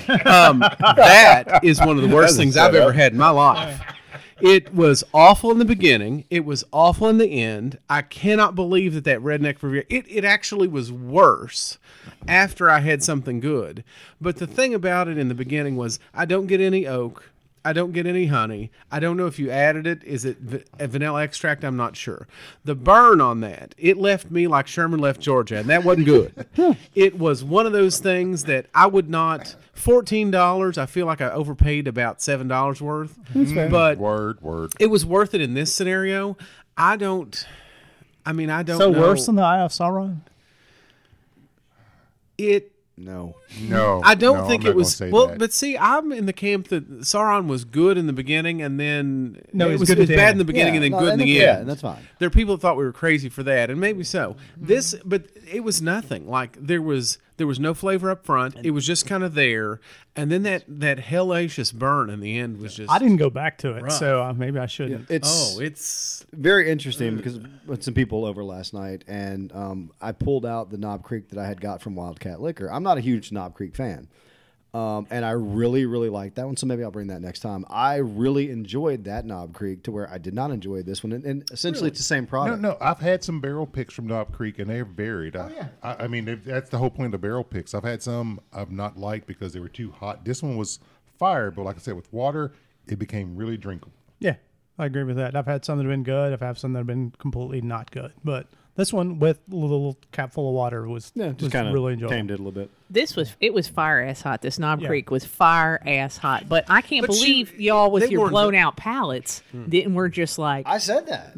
Speaker 5: um, that is one of the worst
Speaker 2: That's a
Speaker 5: things I've
Speaker 2: setup.
Speaker 5: ever had in my life. It was awful in the beginning. It was awful in the end. I cannot believe that that Redneck Riviera. It it actually was worse after I had something good. But the thing about it in the beginning was I don't get any oak. I don't get any honey. I don't know if you added it. Is it v- a vanilla extract? I'm not sure. The burn on that, it left me like Sherman left Georgia, and that wasn't good. It was one of those things that I would not. fourteen dollars. I feel like I overpaid about seven dollars worth. But
Speaker 3: Word, word.
Speaker 5: it was worth it in this scenario. I don't. I mean, I don't
Speaker 4: So
Speaker 5: know.
Speaker 4: worse than the Eye of Sauron.
Speaker 5: it.
Speaker 2: No.
Speaker 3: No,
Speaker 5: I don't
Speaker 3: no,
Speaker 5: think
Speaker 3: I'm
Speaker 5: it
Speaker 3: not
Speaker 5: was
Speaker 3: gonna say
Speaker 5: well,
Speaker 3: that.
Speaker 5: but see, I'm in the camp that Sauron was good in the beginning, and then
Speaker 4: No,
Speaker 5: it
Speaker 4: it's
Speaker 5: was,
Speaker 4: good
Speaker 5: it was
Speaker 4: at the
Speaker 5: bad
Speaker 4: end.
Speaker 5: in the beginning
Speaker 2: Yeah,
Speaker 5: and then
Speaker 2: no,
Speaker 5: good in
Speaker 2: and
Speaker 5: the
Speaker 2: that's-
Speaker 5: end.
Speaker 2: yeah, that's fine.
Speaker 5: There are people that thought we were crazy for that, and maybe so. This, but it was nothing. Like there was there was no flavor up front. It was just kind of there, and then that that hellacious burn in the end was just.
Speaker 4: I didn't go back to it,
Speaker 5: Rough.
Speaker 4: so uh, maybe I shouldn't.
Speaker 2: It's
Speaker 5: Oh, it's
Speaker 2: very interesting because we had some people over last night, and um, I pulled out the Knob Creek that I had got from Wildcat Liquor. I'm not a huge Knob Creek fan, um, and I really, really liked that one. So maybe I'll bring that next time. I really enjoyed that Knob Creek to where I did not enjoy this one, and, and essentially it's the same
Speaker 3: No,
Speaker 2: product.
Speaker 3: no, I've had some barrel picks from Knob Creek, and they're varied. Oh, yeah. I, I mean, they've- that's the whole point of the barrel picks. I've had some I've not liked because they were too hot. This one was fire, but like I said, with water, it became really drinkable.
Speaker 4: Yeah, I agree with that. I've had some that have been good. I've had some that have been completely not good. But this one with a little cap full of water was,
Speaker 2: Yeah,
Speaker 4: was
Speaker 2: just kind of
Speaker 4: really enjoyable.
Speaker 2: tamed it a little bit.
Speaker 1: This was it was fire ass hot. This Knob
Speaker 4: Yeah.
Speaker 1: Creek was fire ass hot. But I can't
Speaker 5: But you-
Speaker 1: believe y'all with
Speaker 5: they
Speaker 1: your
Speaker 5: weren't-
Speaker 1: blown out palates didn't we're just like
Speaker 2: I said that.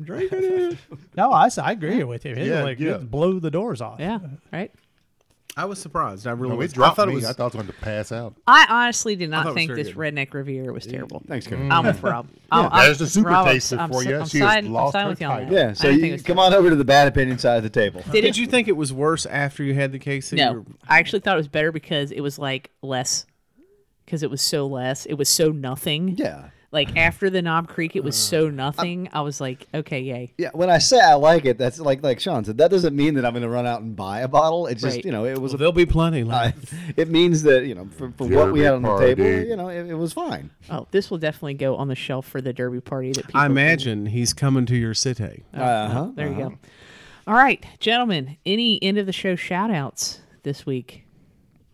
Speaker 4: No, I, s- I agree with you. It,
Speaker 3: Yeah,
Speaker 4: like,
Speaker 3: yeah.
Speaker 4: it blew the doors off.
Speaker 1: yeah, right?
Speaker 5: I was surprised. I really
Speaker 3: No,
Speaker 5: was.
Speaker 3: it dropped
Speaker 5: I thought
Speaker 3: me.
Speaker 5: it was.
Speaker 3: I thought I was going to pass out.
Speaker 1: I honestly did
Speaker 5: thought
Speaker 1: not
Speaker 5: it was
Speaker 1: think
Speaker 5: very
Speaker 1: this
Speaker 5: good.
Speaker 1: Redneck Riviera was terrible.
Speaker 2: Thanks, Carrie.
Speaker 1: I'm with Rob. I'm, I'm-
Speaker 3: There's the super
Speaker 1: Rob, I'm-
Speaker 3: taster
Speaker 1: I'm,
Speaker 3: for
Speaker 1: si-
Speaker 3: you.
Speaker 1: I'm
Speaker 3: She has
Speaker 1: siding, I'm
Speaker 3: lost
Speaker 1: siding
Speaker 3: her
Speaker 1: with y'all.
Speaker 3: title.
Speaker 1: now.
Speaker 2: Yeah,
Speaker 1: I
Speaker 2: so
Speaker 1: didn't
Speaker 2: you
Speaker 1: think it was
Speaker 2: come on over to the bad opinion side of the table.
Speaker 1: Did
Speaker 5: Did
Speaker 1: it?
Speaker 5: you think it was worse after you had the case? that you
Speaker 1: No,
Speaker 5: were-
Speaker 1: I actually thought it was better because it was like less, because it was so less. It was so nothing.
Speaker 2: Yeah.
Speaker 1: Like after the Knob Creek, it was so nothing. I was like, okay, yay.
Speaker 2: Yeah, when I say I like it, that's like like Sean said. That doesn't mean that I'm going to run out and buy a bottle. It's just
Speaker 1: Right.
Speaker 2: you know it was
Speaker 5: Well,
Speaker 2: a
Speaker 5: there'll be plenty.
Speaker 2: I,
Speaker 5: Like,
Speaker 2: it means that you know for, for what we had on the
Speaker 3: Derby
Speaker 2: table,
Speaker 3: party.
Speaker 2: you know, it, it was fine.
Speaker 1: Oh, this will definitely go on the shelf for the Derby party that people.
Speaker 5: I imagine he's coming to your city.
Speaker 2: Uh-huh,
Speaker 1: There you go. All right, gentlemen. Any end of the show shout outs this week?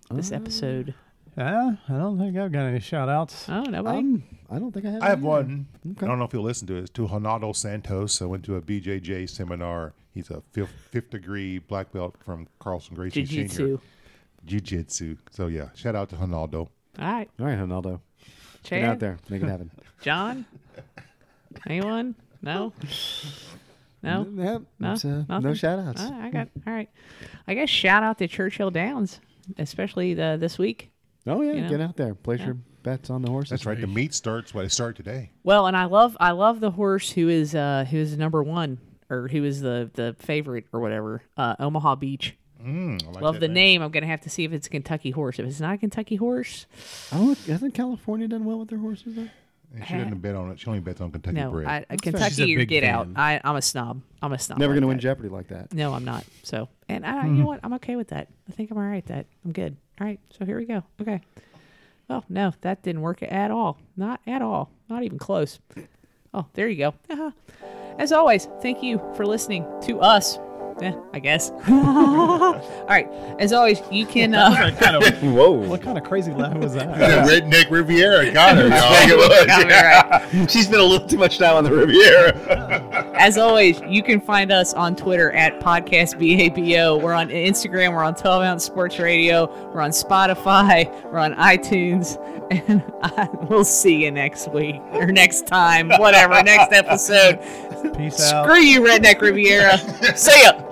Speaker 1: this episode?
Speaker 4: Yeah, I don't think I've got any shout outs.
Speaker 1: Oh, nobody.
Speaker 2: Um, I don't think I have.
Speaker 3: I have
Speaker 2: any.
Speaker 3: one.
Speaker 2: Okay.
Speaker 3: I don't know if you'll listen to it. It's to Ronaldo Santos. I went to a B J J seminar. He's a fifth, fifth degree black belt from Carlson Gracie Senior.
Speaker 1: Jiu-jitsu.
Speaker 3: Jiu-jitsu. So, yeah, shout out to Ronaldo.
Speaker 1: All right,
Speaker 2: All right, Ronaldo. Get
Speaker 1: Chad,
Speaker 2: out there. Make it happen.
Speaker 1: John. Anyone? No. No.
Speaker 2: Yep,
Speaker 1: No?
Speaker 2: it's, uh, no
Speaker 1: Nothing?
Speaker 2: shout outs.
Speaker 1: All right, I got. All right. I guess shout out to Churchill Downs, especially the, this week.
Speaker 2: Oh, yeah.
Speaker 1: You know?
Speaker 2: Get out there. Place
Speaker 1: Yeah.
Speaker 2: your bets on the horses.
Speaker 3: That's right. The meet starts, what, it started today.
Speaker 1: Well, and I love I love the horse who is uh who is number one or who is the the favorite or whatever. Uh, Omaha Beach.
Speaker 3: Mm, I like
Speaker 1: Love
Speaker 3: that
Speaker 1: the name. I'm gonna have to see if it's a Kentucky horse. If it's not a Kentucky horse,
Speaker 2: I don't, hasn't California done well with their horses, though?
Speaker 3: And she didn't bet on it. She only bets on Kentucky
Speaker 1: no.
Speaker 3: bred.
Speaker 1: I,
Speaker 5: She's
Speaker 1: Kentucky
Speaker 5: a
Speaker 1: or
Speaker 5: big
Speaker 1: get out.
Speaker 5: fan.
Speaker 1: I I'm a snob. I'm a snob.
Speaker 2: Never
Speaker 1: like
Speaker 2: going to win
Speaker 1: that.
Speaker 2: Jeopardy like that.
Speaker 1: No, I'm not. So, and I, you know what? I'm okay with that. I think I'm all right. with That I'm good. All right. So here we go. Okay. Oh no, that didn't work at all. Not at all. Not even close. Oh, there you go. Uh-huh. As always, thank you for listening to us. Yeah, I guess. All right. As always, you can. Uh,
Speaker 4: What kind of,
Speaker 2: Whoa.
Speaker 4: what kind of crazy laugh was that?
Speaker 3: Redneck Riviera got her,
Speaker 2: Got
Speaker 3: y'all.
Speaker 2: me right. She spent a little too much time on the Riviera.
Speaker 1: As always, you can find us on Twitter at Podcast B A B O. We're on Instagram. We're on twelve ounce Sports Radio. We're on Spotify. We're on iTunes. And I, we'll see you next week or next time, whatever, next episode.
Speaker 4: Peace out.
Speaker 1: Screw you, Redneck Riviera. See ya.